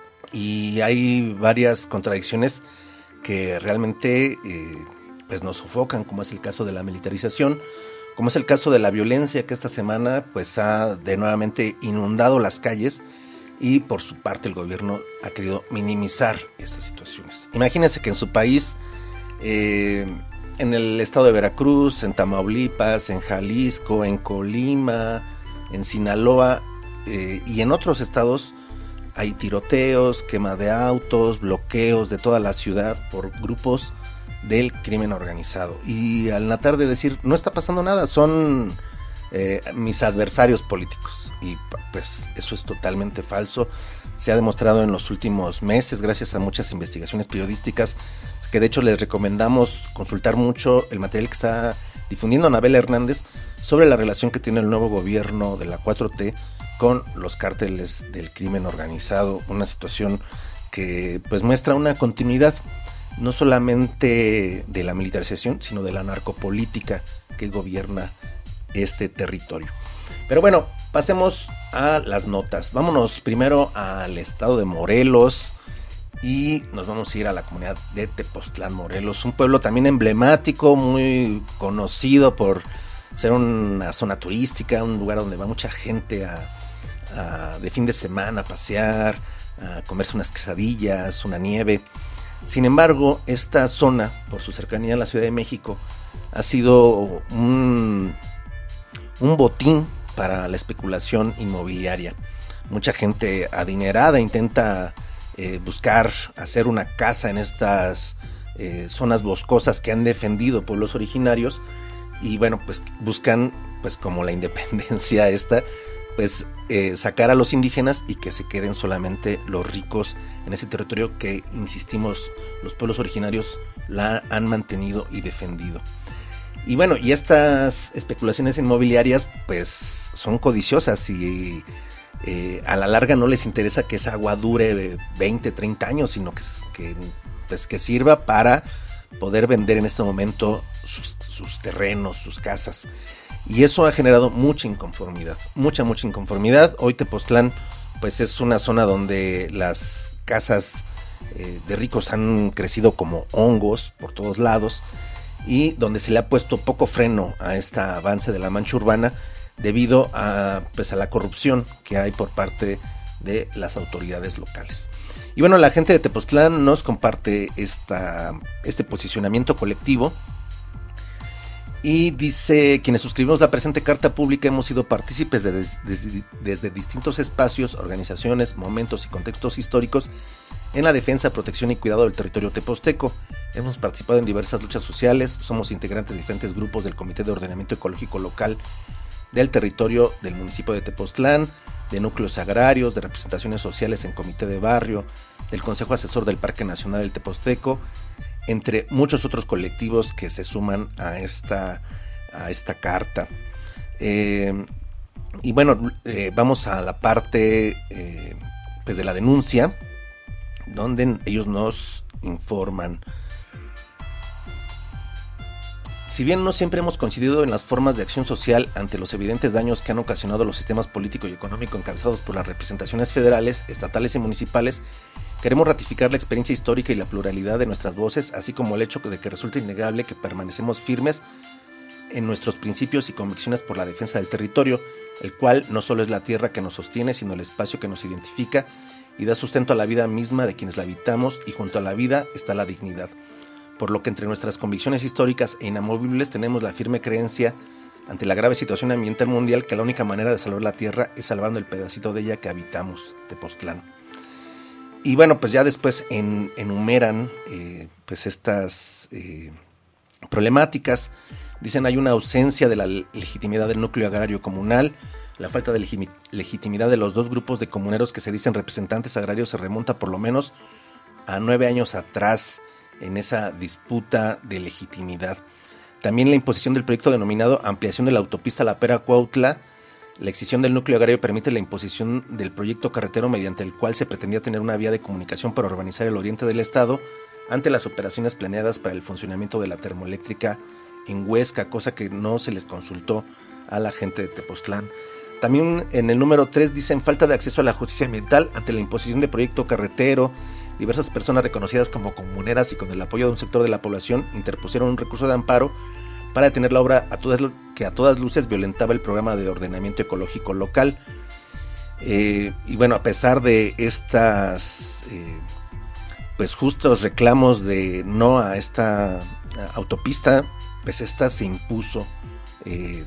Y hay varias contradicciones que realmente eh, pues nos sofocan, como es el caso de la militarización, como es el caso de la violencia que esta semana pues ha de nuevamente inundado las calles, y por su parte el gobierno ha querido minimizar estas situaciones. Imagínense que en su país, eh, en el estado de Veracruz, en Tamaulipas, en Jalisco, en Colima, en Sinaloa eh, y en otros estados hay tiroteos, quema de autos, bloqueos de toda la ciudad por grupos del crimen organizado. Y al tratar de decir, no está pasando nada, son eh, mis adversarios políticos. Y pues eso es totalmente falso. Se ha demostrado en los últimos meses, gracias a muchas investigaciones periodísticas, que de hecho les recomendamos consultar mucho el material que está difundiendo Anabel Hernández sobre la relación que tiene el nuevo gobierno de la cuatro T con los cárteles del crimen organizado. Una situación que pues muestra una continuidad no solamente de la militarización, sino de la narcopolítica que gobierna este territorio. Pero bueno, pasemos a las notas. Vámonos primero al estado de Morelos y nos vamos a ir a la comunidad de Tepoztlán, Morelos, un pueblo también emblemático, muy conocido por ser una zona turística, un lugar donde va mucha gente a, a, de fin de semana a pasear, a comerse unas quesadillas, una nieve. Sin embargo, esta zona, por su cercanía a la Ciudad de México, ha sido un, un botín para la especulación inmobiliaria. Mucha gente adinerada intenta eh, buscar hacer una casa en estas eh, zonas boscosas que han defendido pueblos originarios, y bueno, pues buscan pues como la independencia esta pues eh, sacar a los indígenas y que se queden solamente los ricos en ese territorio que, insistimos, los pueblos originarios la han mantenido y defendido. Y bueno, y estas especulaciones inmobiliarias pues son codiciosas y eh, a la larga no les interesa que esa agua dure veinte, treinta años, sino que, que, pues, que sirva para poder vender en este momento sus, sus terrenos, sus casas. Y eso ha generado mucha inconformidad, mucha, mucha inconformidad. Hoy Tepoztlán pues es una zona donde las casas eh, de ricos han crecido como hongos por todos lados y donde se le ha puesto poco freno a este avance de la mancha urbana debido a, pues, a la corrupción que hay por parte de las autoridades locales. Y bueno, la gente de Tepoztlán nos comparte esta, este posicionamiento colectivo y dice: quienes suscribimos la presente carta pública hemos sido partícipes de, de, de, desde distintos espacios, organizaciones, momentos y contextos históricos en la defensa, protección y cuidado del territorio tepozteco. Hemos participado en diversas luchas sociales, somos integrantes de diferentes grupos del Comité de Ordenamiento Ecológico Local del territorio del municipio de Tepoztlán, de núcleos agrarios, de representaciones sociales en comité de barrio, del Consejo Asesor del Parque Nacional del Tepozteco, entre muchos otros colectivos que se suman a esta, a esta carta. Eh, y bueno, eh, vamos a la parte eh, pues de la denuncia, donde ellos nos informan. Si bien no siempre hemos coincidido en las formas de acción social ante los evidentes daños que han ocasionado los sistemas político y económico encabezados por las representaciones federales, estatales y municipales, queremos ratificar la experiencia histórica y la pluralidad de nuestras voces, así como el hecho de que resulta innegable que permanecemos firmes en nuestros principios y convicciones por la defensa del territorio, el cual no solo es la tierra que nos sostiene, sino el espacio que nos identifica y da sustento a la vida misma de quienes la habitamos, y junto a la vida está la dignidad. Por lo que entre nuestras convicciones históricas e inamovibles tenemos la firme creencia ante la grave situación ambiental mundial que la única manera de salvar la tierra es salvando el pedacito de ella que habitamos, Tepoztlán. Y bueno, pues ya después en, enumeran eh, pues estas eh, problemáticas. Dicen: hay una ausencia de la legitimidad del núcleo agrario comunal. La falta de legim- legitimidad de los dos grupos de comuneros que se dicen representantes agrarios se remonta por lo menos a nueve años atrás en esa disputa de legitimidad. También la imposición del proyecto denominado Ampliación de la Autopista La Pera-Cuautla. La excisión del núcleo agrario permite la imposición del proyecto carretero mediante el cual se pretendía tener una vía de comunicación para urbanizar el oriente del estado ante las operaciones planeadas para el funcionamiento de la termoeléctrica en Huesca, cosa que no se les consultó a la gente de Tepoztlán. También en el número tres dicen: falta de acceso a la justicia ambiental ante la imposición de proyecto carretero. Diversas personas reconocidas como comuneras y con el apoyo de un sector de la población interpusieron un recurso de amparo para detener la obra a todas, que a todas luces violentaba el programa de ordenamiento ecológico local. Eh, y bueno, a pesar de estas eh, pues justos reclamos de no a esta autopista, pues esta se impuso eh,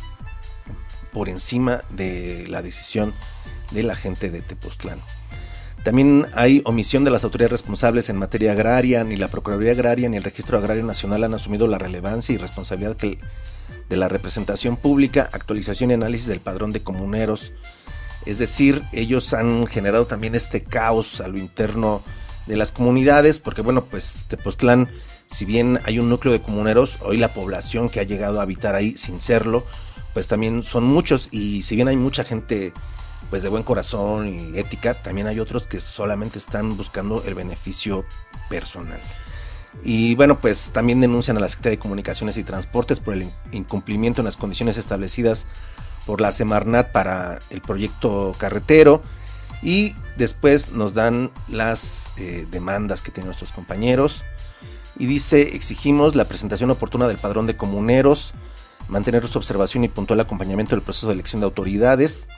por encima de la decisión de la gente de Tepoztlán. También hay omisión de las autoridades responsables en materia agraria. Ni la Procuraduría Agraria ni el Registro Agrario Nacional han asumido la relevancia y responsabilidad que de la representación pública, actualización y análisis del padrón de comuneros. Es decir, ellos han generado también este caos a lo interno de las comunidades, porque bueno, pues Tepoztlán, si bien hay un núcleo de comuneros, hoy la población que ha llegado a habitar ahí sin serlo, pues también son muchos, y si bien hay mucha gente pues de buen corazón y ética, también hay otros que solamente están buscando el beneficio personal. Y bueno, pues también denuncian a la Secretaría de Comunicaciones y Transportes por el incumplimiento en las condiciones establecidas por la Semarnat para el proyecto carretero, y después nos dan las eh, demandas que tienen nuestros compañeros, y dice: exigimos la presentación oportuna del padrón de comuneros, mantener su observación y puntual acompañamiento del proceso de elección de autoridades.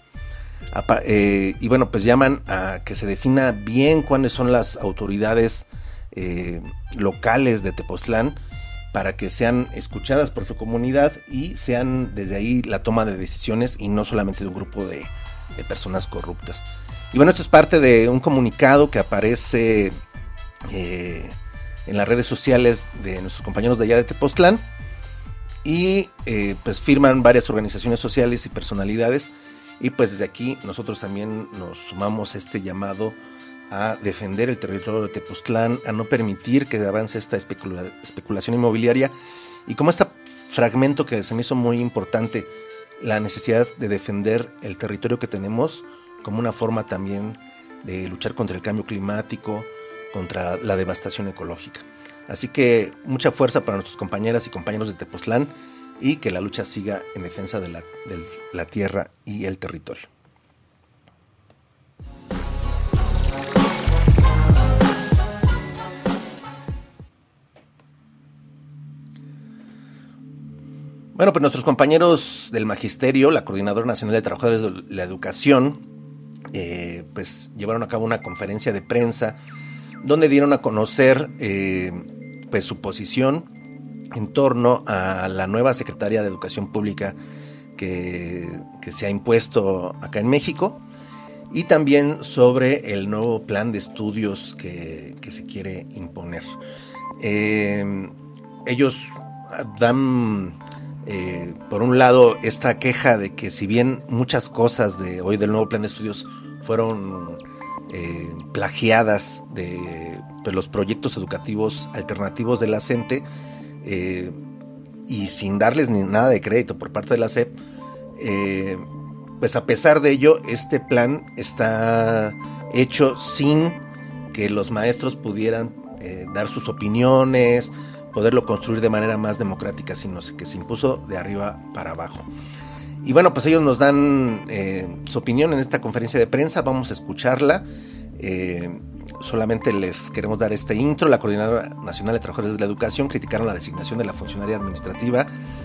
Eh, y bueno, pues llaman a que se defina bien cuáles son las autoridades eh, locales de Tepoztlán para que sean escuchadas por su comunidad y sean desde ahí la toma de decisiones y no solamente de un grupo de, de personas corruptas. Y bueno, esto es parte de un comunicado que aparece eh, en las redes sociales de nuestros compañeros de allá de Tepoztlán, y eh, pues firman varias organizaciones sociales y personalidades Y pues desde aquí nosotros también nos sumamos a este llamado a defender el territorio de Tepoztlán, a no permitir que avance esta especula especulación inmobiliaria, y como este fragmento que se me hizo muy importante, la necesidad de defender el territorio que tenemos como una forma también de luchar contra el cambio climático, contra la devastación ecológica. Así que mucha fuerza para nuestras compañeras y compañeros de Tepoztlán, y que la lucha siga en defensa de la, de la tierra y el territorio. Bueno, pues nuestros compañeros del Magisterio, la Coordinadora Nacional de Trabajadores de la Educación, eh, pues llevaron a cabo una conferencia de prensa donde dieron a conocer eh, pues su posición en torno a la nueva Secretaría de Educación Pública que, que se ha impuesto acá en México, y también sobre el nuevo plan de estudios que, que se quiere imponer. Eh, ellos dan... Eh, por un lado, esta queja de que si bien muchas cosas de hoy del nuevo plan de estudios fueron eh, plagiadas de, de los proyectos educativos alternativos de la CENTE, eh, y sin darles ni nada de crédito por parte de la S E P, eh, pues a pesar de ello, este plan está hecho sin que los maestros pudieran eh, dar sus opiniones, poderlo construir de manera más democrática, sino que se impuso de arriba para abajo. Y bueno, pues ellos nos dan eh, su opinión en esta conferencia de prensa, vamos a escucharla. Eh, solamente les queremos dar este intro. La Coordinadora Nacional de Trabajadores de la Educación criticaron la designación de la funcionaria administrativa,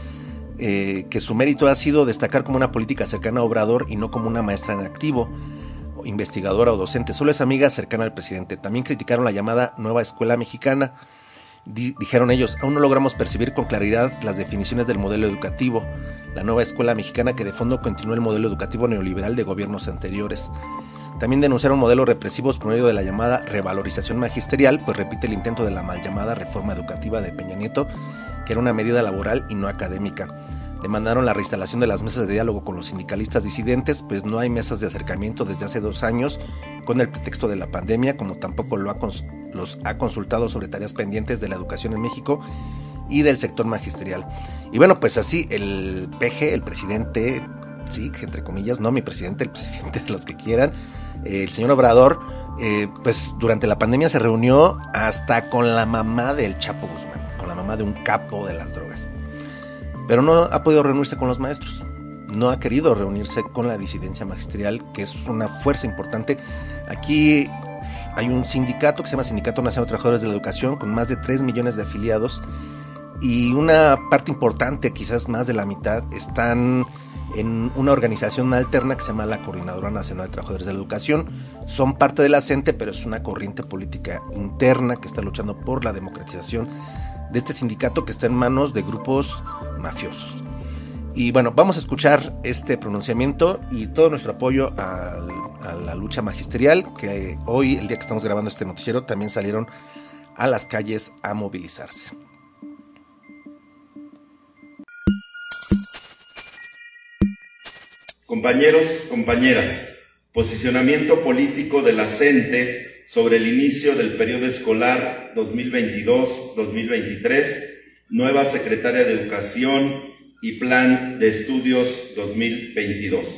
eh, que su mérito ha sido destacar como una política cercana a Obrador y no como una maestra en activo, investigadora o docente. Solo es amiga cercana al presidente. También criticaron la llamada Nueva Escuela Mexicana. Dijeron ellos, aún no logramos percibir con claridad las definiciones del modelo educativo, la nueva escuela mexicana que de fondo continúa el modelo educativo neoliberal de gobiernos anteriores. También denunciaron modelos represivos por medio de la llamada revalorización magisterial, pues repite el intento de la mal llamada reforma educativa de Peña Nieto, que era una medida laboral y no académica. Demandaron la reinstalación de las mesas de diálogo con los sindicalistas disidentes, pues no hay mesas de acercamiento desde hace dos años con el pretexto de la pandemia, como tampoco lo ha cons- los ha consultado sobre tareas pendientes de la educación en México y del sector magisterial. Y bueno, pues así el P G, el presidente, sí, entre comillas, no mi presidente, el presidente de los que quieran, eh, el señor Obrador, eh, pues durante la pandemia se reunió hasta con la mamá del Chapo Guzmán, con la mamá de un capo de las drogas. Pero no ha podido reunirse con los maestros, no ha querido reunirse con la disidencia magisterial, que es una fuerza importante. Aquí hay un sindicato que se llama Sindicato Nacional de Trabajadores de la Educación, con más de tres millones de afiliados, y una parte importante, quizás más de la mitad, están en una organización alterna que se llama la Coordinadora Nacional de Trabajadores de la Educación. Son parte de la CENTE, pero es una corriente política interna que está luchando por la democratización de este sindicato que está en manos de grupos mafiosos. Y bueno, vamos a escuchar este pronunciamiento y todo nuestro apoyo a, a la lucha magisterial, que hoy, el día que estamos grabando este noticiero, también salieron a las calles a movilizarse. Compañeros, compañeras, posicionamiento político de la CENTE sobre el inicio del periodo escolar dos mil veintidós dos mil veintitrés, nueva secretaria de Educación y Plan de Estudios dos mil veintidós.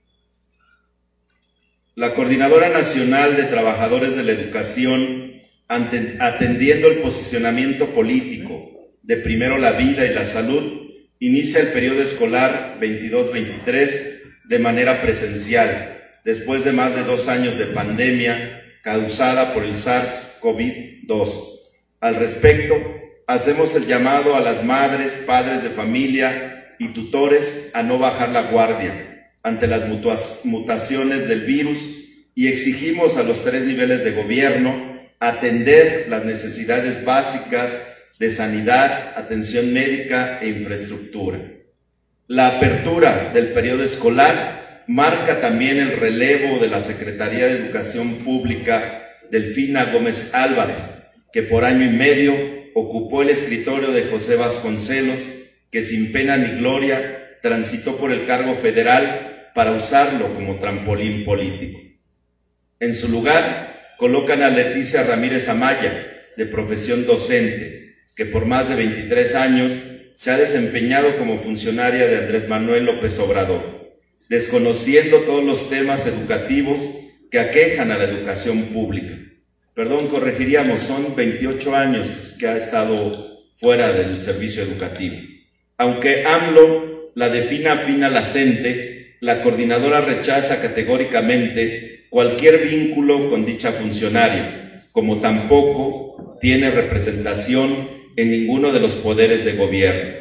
La Coordinadora Nacional de Trabajadores de la Educación, atendiendo el posicionamiento político de primero la vida y la salud, inicia el periodo escolar veintidós veintitrés de manera presencial, después de más de dos años de pandemia causada por el SARS-CoV dos. Al respecto, hacemos el llamado a las madres, padres de familia y tutores a no bajar la guardia ante las mutaciones del virus y exigimos a los tres niveles de gobierno atender las necesidades básicas de sanidad, atención médica e infraestructura. La apertura del periodo escolar marca también el relevo de la Secretaría de Educación Pública Delfina Gómez Álvarez, que por año y medio ocupó el escritorio de José Vasconcelos, que sin pena ni gloria transitó por el cargo federal para usarlo como trampolín político. En su lugar, colocan a Leticia Ramírez Amaya, de profesión docente, que por más de veintitrés años se ha desempeñado como funcionaria de Andrés Manuel López Obrador, desconociendo todos los temas educativos que aquejan a la educación pública. Perdón, corregiríamos, son veintiocho años que ha estado fuera del servicio educativo. Aunque AMLO la defina afín a la CENTE, la coordinadora rechaza categóricamente cualquier vínculo con dicha funcionaria, como tampoco tiene representación en ninguno de los poderes de gobierno.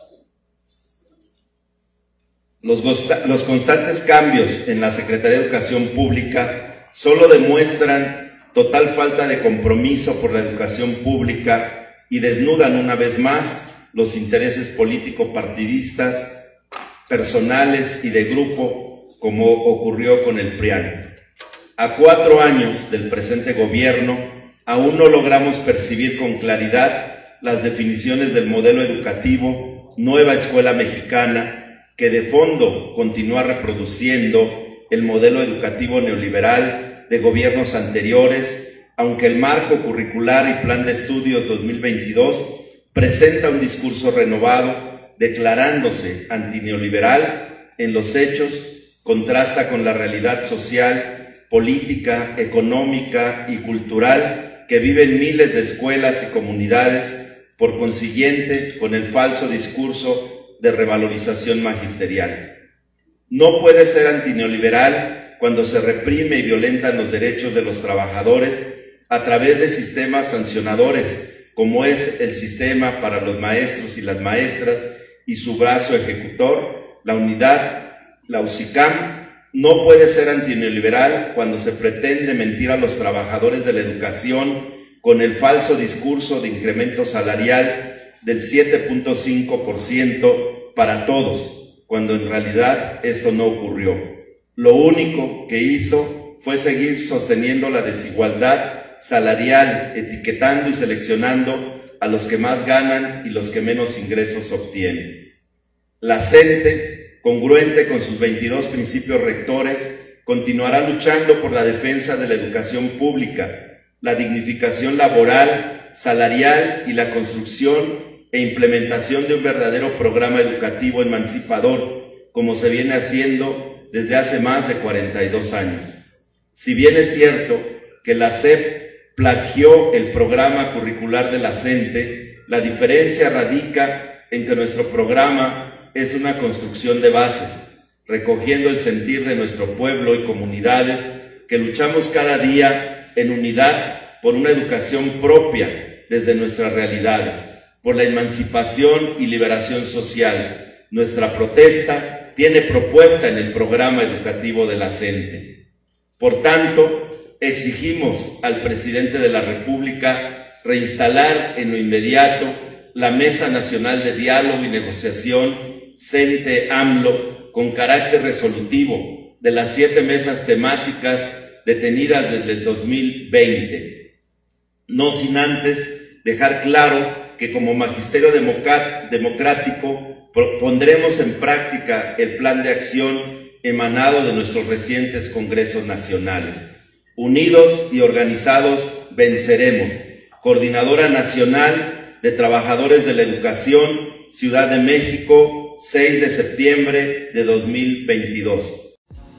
Los, los constantes cambios en la Secretaría de Educación Pública solo demuestran total falta de compromiso por la educación pública y desnudan una vez más los intereses político-partidistas, personales y de grupo, como ocurrió con el PRIAN. A cuatro años del presente gobierno, aún no logramos percibir con claridad las definiciones del modelo educativo Nueva Escuela Mexicana, que de fondo continúa reproduciendo el modelo educativo neoliberal de gobiernos anteriores, aunque el marco curricular y plan de estudios dos mil veintidós presenta un discurso renovado, declarándose antineoliberal, en los hechos contrasta con la realidad social, política, económica y cultural que viven miles de escuelas y comunidades, por consiguiente con el falso discurso de revalorización magisterial. No puede ser antineoliberal cuando se reprime y violentan los derechos de los trabajadores a través de sistemas sancionadores, como es el sistema para los maestros y las maestras y su brazo ejecutor, la unidad, la UCICAM. No puede ser antineoliberal cuando se pretende mentir a los trabajadores de la educación con el falso discurso de incremento salarial del siete punto cinco por ciento para todos, cuando en realidad esto no ocurrió. Lo único que hizo fue seguir sosteniendo la desigualdad salarial, etiquetando y seleccionando a los que más ganan y los que menos ingresos obtienen. La CENTE, congruente con sus veintidós principios rectores, continuará luchando por la defensa de la educación pública, la dignificación laboral, salarial y la construcción e implementación de un verdadero programa educativo emancipador, como se viene haciendo desde hace más de cuarenta y dos años. Si bien es cierto que la S E P plagió el programa curricular de la CENTE, la diferencia radica en que nuestro programa es una construcción de bases, recogiendo el sentir de nuestro pueblo y comunidades que luchamos cada día en unidad por una educación propia desde nuestras realidades, por la emancipación y liberación social. Nuestra protesta tiene propuesta en el programa educativo de la CENTE. Por tanto, exigimos al presidente de la República reinstalar en lo inmediato la Mesa Nacional de Diálogo y Negociación CENTE-AMLO con carácter resolutivo de las siete mesas temáticas detenidas desde el dos mil veinte. No sin antes dejar claro que como Magisterio Democrático pondremos en práctica el plan de acción emanado de nuestros recientes congresos nacionales. Unidos y organizados venceremos. Coordinadora Nacional de Trabajadores de la Educación, Ciudad de México, seis de septiembre de dos mil veintidós.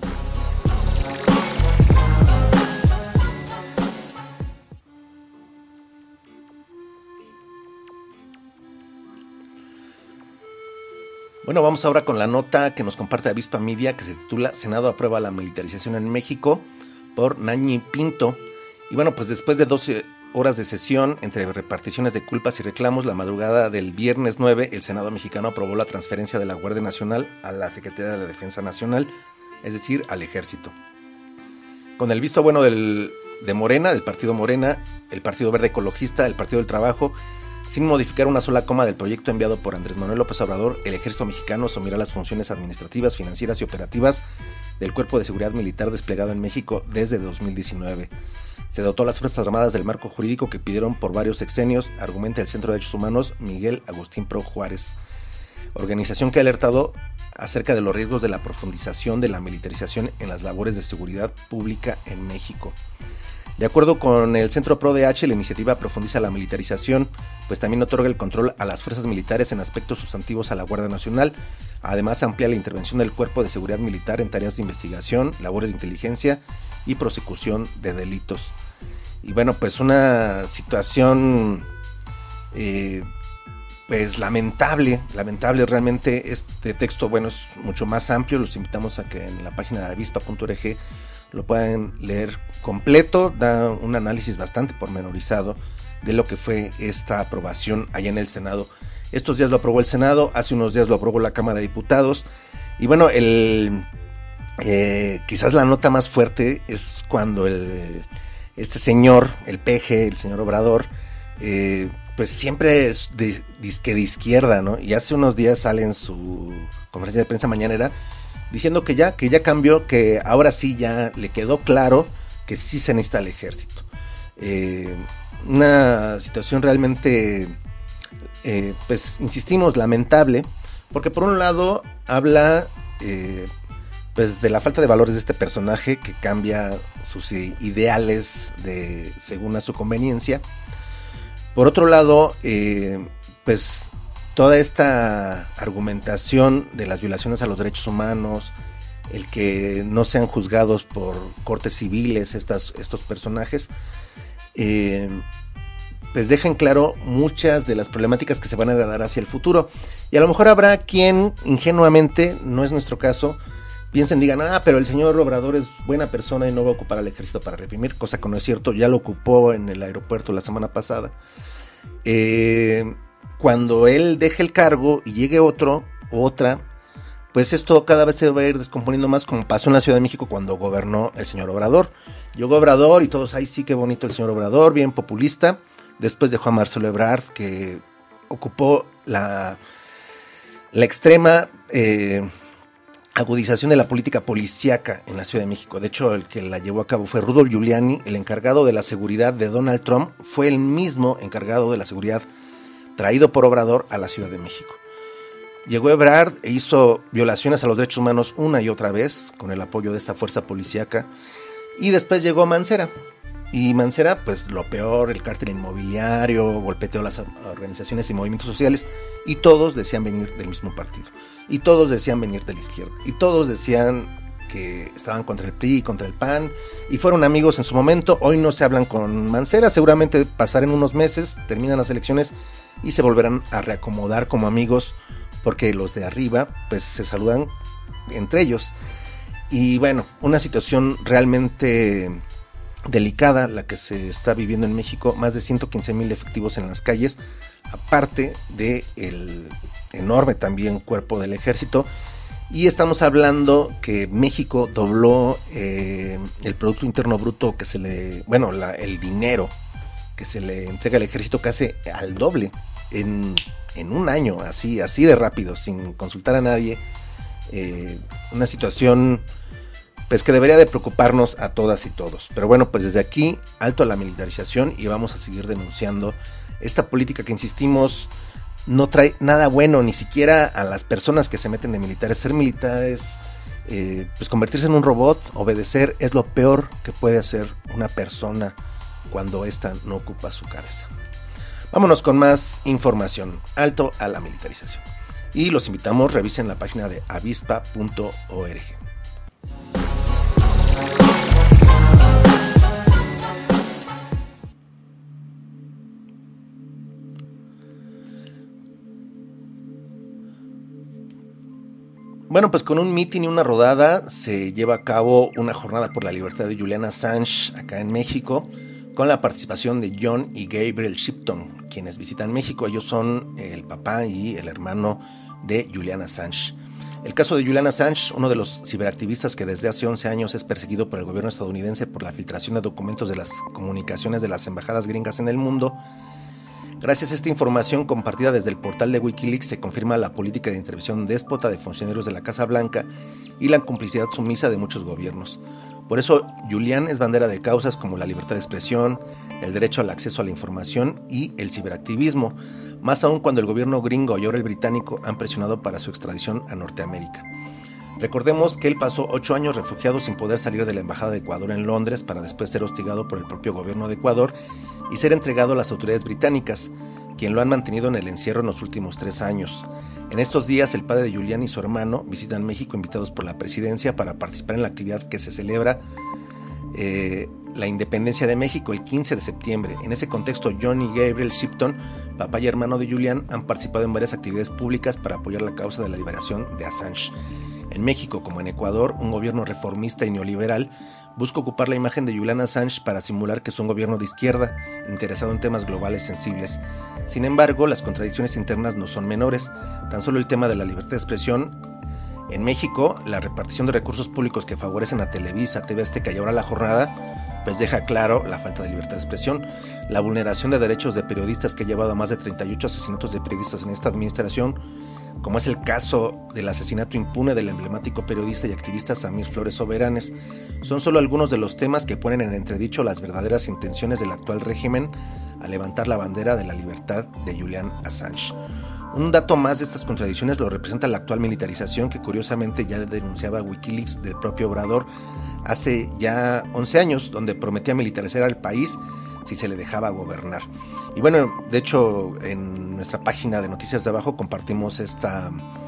Bueno, vamos ahora con la nota que nos comparte Avispa Media, que se titula Senado aprueba la militarización en México, por Nañi Pinto. Y bueno, pues después de doce horas de sesión entre reparticiones de culpas y reclamos, la madrugada del viernes nueve, el Senado mexicano aprobó la transferencia de la Guardia Nacional a la Secretaría de la Defensa Nacional, es decir, al Ejército. Con el visto bueno del, de Morena, del Partido Morena, el Partido Verde Ecologista, el Partido del Trabajo, sin modificar una sola coma del proyecto enviado por Andrés Manuel López Obrador, el Ejército Mexicano asumirá las funciones administrativas, financieras y operativas del Cuerpo de Seguridad Militar desplegado en México desde dos mil diecinueve. Se dotó a las Fuerzas Armadas del marco jurídico que pidieron por varios sexenios, argumenta el Centro de Derechos Humanos Miguel Agustín Pro Juárez, organización que ha alertado acerca de los riesgos de la profundización de la militarización en las labores de seguridad pública en México. De acuerdo con el Centro ProDH, la iniciativa profundiza la militarización, pues también otorga el control a las fuerzas militares en aspectos sustantivos a la Guardia Nacional. Además, amplía la intervención del Cuerpo de Seguridad Militar en tareas de investigación, labores de inteligencia y prosecución de delitos. Y bueno, pues una situación eh, pues lamentable, lamentable realmente. Este texto, bueno, es mucho más amplio, los invitamos a que en la página de avispa punto org lo puedan leer completo, da un análisis bastante pormenorizado de lo que fue esta aprobación allá en el Senado. Estos días lo aprobó el Senado, hace unos días lo aprobó la Cámara de Diputados, y bueno, el eh, quizás la nota más fuerte es cuando el, este señor, el P G, el señor Obrador, eh, pues siempre es de, disque de izquierda, ¿no? Y hace unos días sale en su conferencia de prensa mañanera diciendo que ya, que ya cambió, que ahora sí ya le quedó claro que sí se necesita el ejército. Eh, una situación realmente, eh, pues insistimos, lamentable, porque por un lado habla eh, pues de la falta de valores de este personaje que cambia sus ideales de según a su conveniencia. Por otro lado, eh, pues toda esta argumentación de las violaciones a los derechos humanos, el que no sean juzgados por cortes civiles estas, estos personajes, eh, pues dejan claro muchas de las problemáticas que se van a dar hacia el futuro. Y a lo mejor habrá quien ingenuamente, no es nuestro caso, piensen, digan, ah, pero el señor Obrador es buena persona y no va a ocupar al ejército para reprimir, cosa que no es cierto, ya lo ocupó en el aeropuerto la semana pasada. Eh... Cuando él deje el cargo y llegue otro o otra, pues esto cada vez se va a ir descomponiendo más, como pasó en la Ciudad de México cuando gobernó el señor Obrador. Llegó Obrador y todos, ay sí, qué bonito el señor Obrador, bien populista. Después dejó a Marcelo Ebrard, que ocupó la, la extrema eh, agudización de la política policíaca en la Ciudad de México. De hecho, el que la llevó a cabo fue Rudolph Giuliani, el encargado de la seguridad de Donald Trump, fue el mismo encargado de la seguridad traído por Obrador a la Ciudad de México. Llegó Ebrard e hizo violaciones a los derechos humanos una y otra vez con el apoyo de esta fuerza policíaca. Y después llegó Mancera. Y Mancera, pues lo peor, el cártel inmobiliario, golpeteó las organizaciones y movimientos sociales. Y todos decían venir del mismo partido. Y todos decían venir de la izquierda. Y todos decían que estaban contra el P R I y contra el P A N. Y fueron amigos en su momento. Hoy no se hablan con Mancera. Seguramente pasarán unos meses, terminan las elecciones y se volverán a reacomodar como amigos, porque los de arriba pues se saludan entre ellos. Y bueno, una situación realmente delicada la que se está viviendo en México, más de ciento quince mil efectivos en las calles, aparte de el enorme también cuerpo del ejército. Y estamos hablando que México dobló eh, el Producto Interno Bruto que se le, bueno, la, el dinero que se le entrega al ejército casi al doble en, en un año, así, así de rápido, sin consultar a nadie. Eh, una situación pues que debería de preocuparnos a todas y todos. Pero bueno, pues desde aquí, alto a la militarización, y vamos a seguir denunciando esta política que, insistimos, no trae nada bueno, ni siquiera a las personas que se meten de militares. Ser militares, eh, pues convertirse en un robot, obedecer, es lo peor que puede hacer una persona cuando ésta no ocupa su cabeza. Vámonos con más información. Alto a la militarización. Y los invitamos, revisen la página de avispa punto org. Bueno, pues con un mitin y una rodada se lleva a cabo una jornada por la libertad de Julian Assange acá en México, con la participación de John y Gabriel Shipton, quienes visitan México. Ellos son el papá y el hermano de Julian Assange. El caso de Julian Assange, uno de los ciberactivistas que desde hace once años es perseguido por el gobierno estadounidense por la filtración de documentos de las comunicaciones de las embajadas gringas en el mundo, Gracias a esta información compartida desde el portal de Wikileaks se confirma la política de intervención déspota de funcionarios de la Casa Blanca y la complicidad sumisa de muchos gobiernos. Por eso, Julian es bandera de causas como la libertad de expresión, el derecho al acceso a la información y el ciberactivismo, más aún cuando el gobierno gringo y ahora el británico han presionado para su extradición a Norteamérica. Recordemos que él pasó ocho años refugiado sin poder salir de la Embajada de Ecuador en Londres para después ser hostigado por el propio gobierno de Ecuador y ser entregado a las autoridades británicas, quien lo han mantenido en el encierro en los últimos tres años. En estos días, el padre de Julian y su hermano visitan México invitados por la presidencia para participar en la actividad que se celebra eh, la independencia de México el quince de septiembre. En ese contexto, John y Gabriel Shipton, papá y hermano de Julian, han participado en varias actividades públicas para apoyar la causa de la liberación de Assange. En México, como en Ecuador, un gobierno reformista y neoliberal busca ocupar la imagen de Julian Assange para simular que es un gobierno de izquierda, interesado en temas globales sensibles. Sin embargo, las contradicciones internas no son menores. Tan solo el tema de la libertad de expresión. En México, la repartición de recursos públicos que favorecen a Televisa, T V Azteca y ahora La Jornada, pues deja claro la falta de libertad de expresión, la vulneración de derechos de periodistas que ha llevado a más de treinta y ocho asesinatos de periodistas en esta administración, como es el caso del asesinato impune del emblemático periodista y activista Samir Flores Soberanes. Son solo algunos de los temas que ponen en entredicho las verdaderas intenciones del actual régimen a levantar la bandera de la libertad de Julian Assange. Un dato más de estas contradicciones lo representa la actual militarización que curiosamente ya denunciaba Wikileaks del propio Obrador hace ya once años, donde prometía militarizar al país si se le dejaba gobernar. Y bueno, de hecho, en nuestra página de Noticias de Abajo compartimos esta,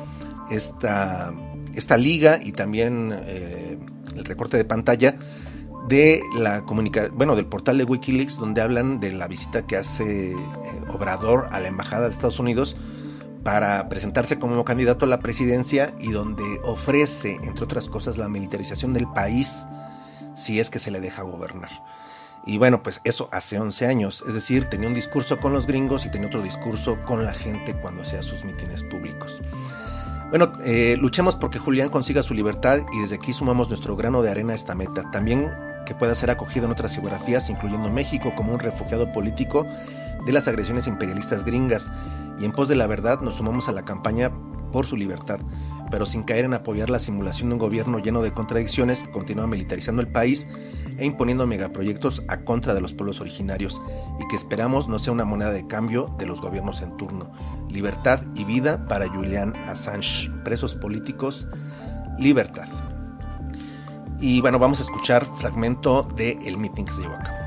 esta, esta liga y también eh, el recorte de pantalla de la comunica- bueno, del portal de Wikileaks, donde hablan de la visita que hace eh, Obrador a la Embajada de Estados Unidos para presentarse como candidato a la presidencia y donde ofrece, entre otras cosas, la militarización del país si es que se le deja gobernar. Y bueno, pues eso hace once años, es decir, tenía un discurso con los gringos y tenía otro discurso con la gente cuando hacía sus mítines públicos. Bueno, eh, luchemos porque Julian consiga su libertad y desde aquí sumamos nuestro grano de arena a esta meta. También que pueda ser acogido en otras geografías, incluyendo México, como un refugiado político de las agresiones imperialistas gringas. Y en pos de la verdad nos sumamos a la campaña por su libertad, pero sin caer en apoyar la simulación de un gobierno lleno de contradicciones que continúa militarizando el país e imponiendo megaproyectos a contra de los pueblos originarios y que esperamos no sea una moneda de cambio de los gobiernos en turno. Libertad y vida para Julian Assange. Presos políticos, libertad. Y bueno, vamos a escuchar fragmento del meeting que se llevó a cabo.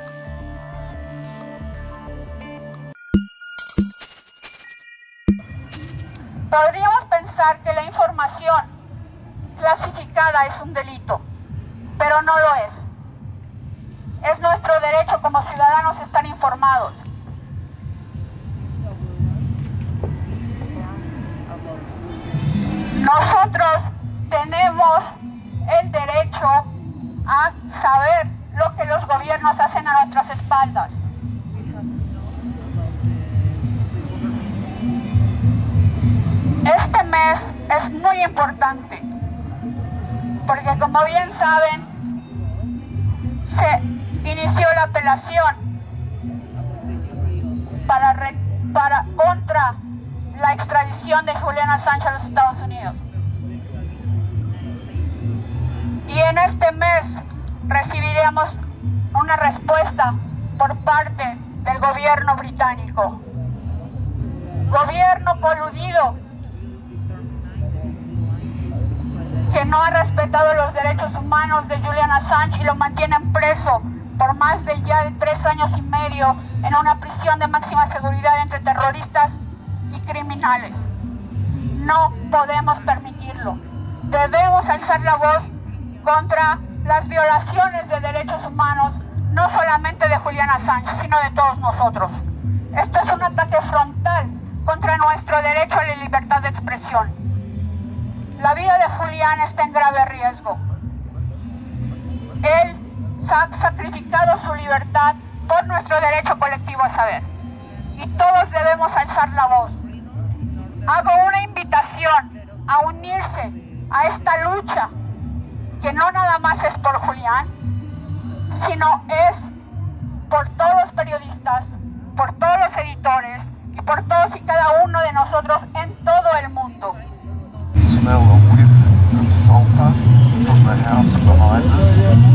Podríamos pensar que la información clasificada es un delito, pero no lo es. Es nuestro derecho como ciudadanos estar informados. Nosotros tenemos el derecho a saber lo que los gobiernos hacen a nuestras espaldas. Este mes es muy importante, porque como bien saben, se inició la apelación para, re, para contra la extradición de Julian Assange a los Estados Unidos. Y en este mes recibiremos una respuesta por parte del gobierno británico. Gobierno coludido que no ha respetado los derechos humanos de Julian Assange y lo mantienen preso por más de ya de tres años y medio en una prisión de máxima seguridad entre terroristas y criminales. No podemos permitirlo. Debemos alzar la voz contra las violaciones de derechos humanos, no solamente de Julian Assange, sino de todos nosotros. Esto es un ataque frontal contra nuestro derecho a la libertad de expresión. La vida de Julian está en grave riesgo. Él ha sacrificado su libertad por nuestro derecho colectivo a saber. Y todos debemos alzar la voz. Hago una invitación a unirse a esta lucha, que no nada más es por Julian, sino es por todos los periodistas, por todos los editores, house behind us.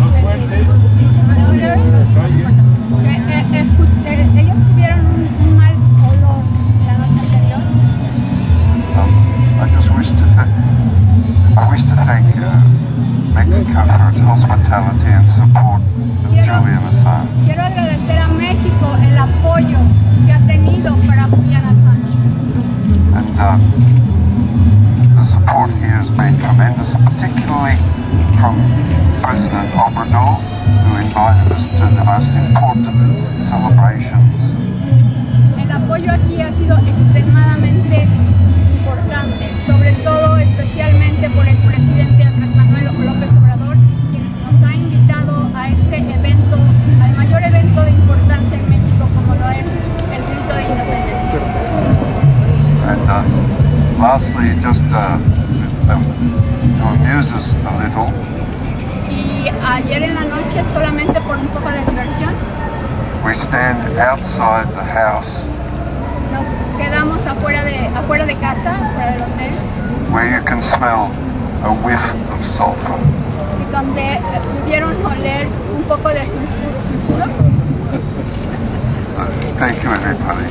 Ellos tuvieron un mal olor la noche anterior. Um, I just wish to th- I wish to thank uh, Mexico for its hospitality and support of Julian Assange. Quiero agradecer a México el apoyo que ha tenido para Julian Assange. And uh, the support here has been tremendous, particularly from President Obrador, who invited us to the most important celebrations. El apoyo aquí ha sido extremadamente importante, sobre todo especialmente por el presidente Andrés Manuel López Obrador, quien nos ha invitado a este evento, al mayor evento de importancia en México como lo es el Grito de Independencia. And uh, lastly, just uh, to amuse us a little, Y ayer en la noche, solamente por un poco de diversión, we stand outside the house nos quedamos afuera de, afuera de casa, afuera del hotel, where you can smell a whiff of sulfur. donde pudieron oler un poco de sulfuro. sulfuro. Uh, thank you, everybody.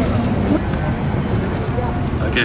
Okay.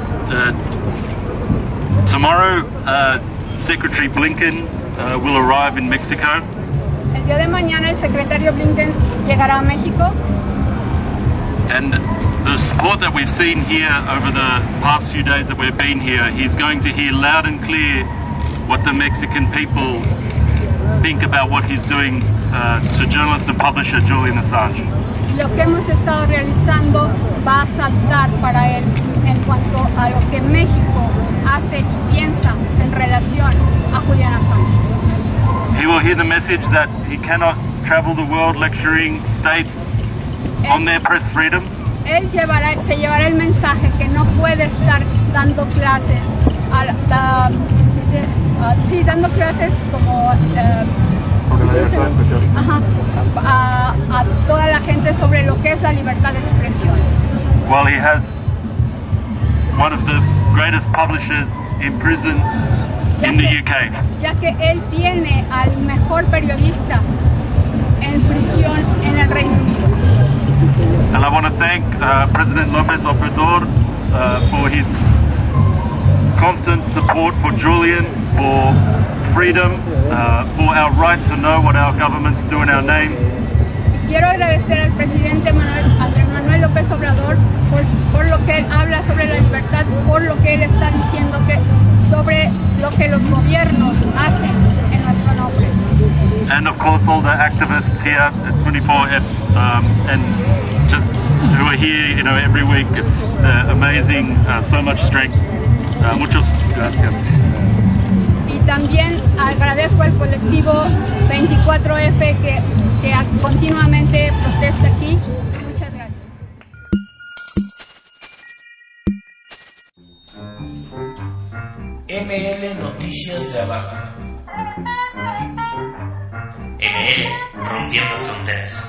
Uh, tomorrow, uh, Secretary Blinken uh, will arrive in Mexico. El día de mañana el secretario Blinken llegará a México. And the support that we've seen here over the past few days that we've been here, he's going to hear loud and clear what the Mexican people think about what he's doing uh, to journalist and publisher Julian Assange. Lo que hemos estado realizando va a saltar para él en cuanto a lo que México hace y piensa en relación a Julian Assange. He will hear the message that he cannot travel the world lecturing states él, on their press freedom. Él llevará, se llevará el mensaje que no puede estar dando clases a la, ¿sí, sí, uh, sí, dando clases como uh, Ajá, a, a toda la gente sobre lo que es la libertad de expresión. While he has one of the greatest publishers in prison ya in que, the U K. Ya que él tiene al mejor periodista en prisión en el Reino Unido. And I want to thank uh, President López Obrador uh, for his constant support for Julian, for freedom, uh, for our right to know what our governments do in our name. Quiero agradecer al presidente Manuel, Andrés Manuel López Obrador por, por lo que él habla sobre la libertad, por lo que él está diciendo que sobre lo que los gobiernos hacen en nuestro nombre. And of course all the activists here at twenty-four F um, and just who are here, you know, every week. It's uh, amazing, uh, so much strength. Uh, muchos gracias. Y también agradezco al colectivo veinticuatro F que, que continuamente protesta aquí. Muchas gracias. M L Noticias de Abajo. M L Rompiendo Fronteras.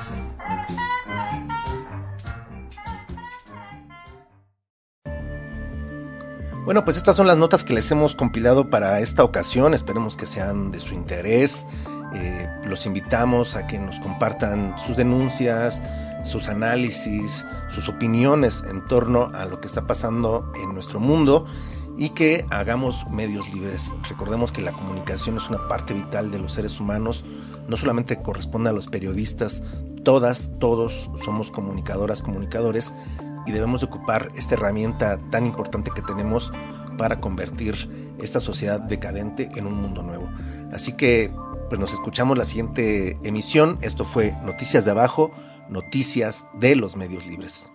Bueno, pues estas son las notas que les hemos compilado para esta ocasión. Esperemos que sean de su interés. Eh, los invitamos a que nos compartan sus denuncias, sus análisis, sus opiniones en torno a lo que está pasando en nuestro mundo y que hagamos medios libres. Recordemos que la comunicación es una parte vital de los seres humanos. No solamente corresponde a los periodistas, todas, todos somos comunicadoras, comunicadores, y debemos ocupar esta herramienta tan importante que tenemos para convertir esta sociedad decadente en un mundo nuevo. Así que pues nos escuchamos la siguiente emisión. Esto fue Noticias de Abajo, noticias de los medios libres.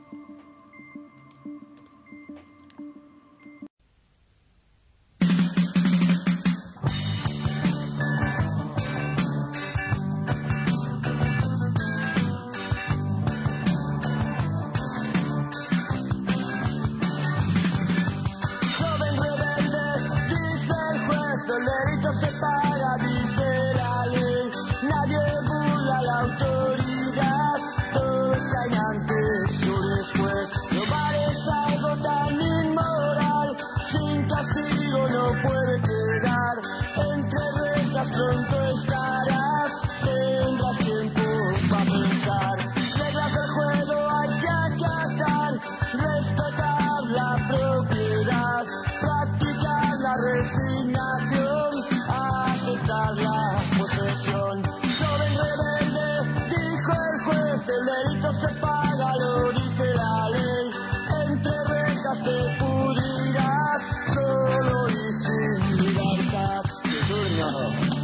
Nadie burla la autoridad, todos caen ante su se paga, lo dice la ley. Entre rejas te pudrirás, solo y sin libertad. Turno.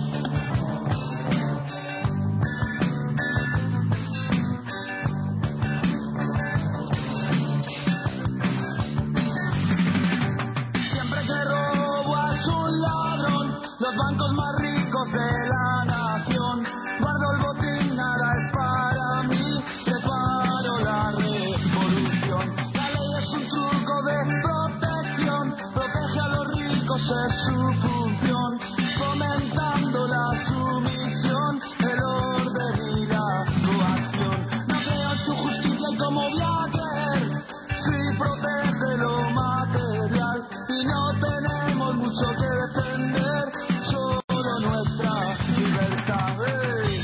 Los bancos más ricos de la nación, guardo el botín, nada es para mí, preparo la revolución. La ley es un truco de protección, protege a los ricos, es su función, fomentando la sumisión, el orden y la coacción. No creo en su justicia y cómo voy a creer, si protege lo material, y no tenemos mucho que defender, solo nuestra libertad. ¡Hey!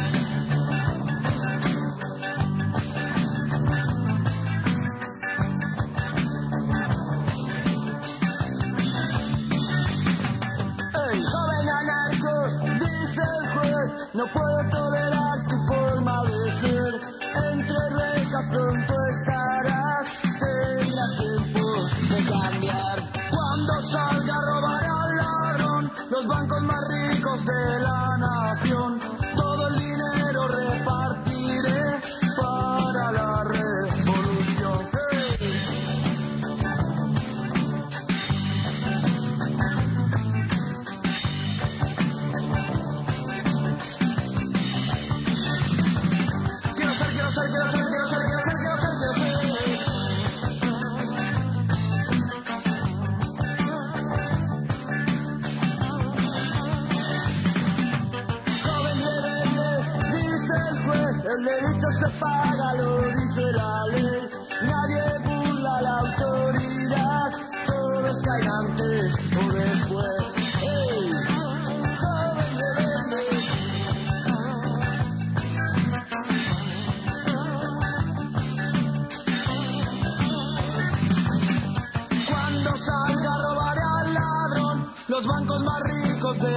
¡Hey, joven anarco! Dice el juez, no puedo tolerar tu forma de ser. Entre rejas pronto estarás, tendrás tiempo de cambiar. Cuando salga a robar al ladrón, los bancos más ricos de la nación, todo el dinero repartiré para la revolución. ¡Hey! Quiero ser, quiero ser, quiero ser, quiero ser, quiero ser, quiero ser, quiero ser, quiero ser. El delito se paga, lo dice la ley. Nadie burla la autoridad. Todos caen antes o después. ¡Hey! Joven rebelde. Cuando salga a robar al ladrón, los bancos más ricos de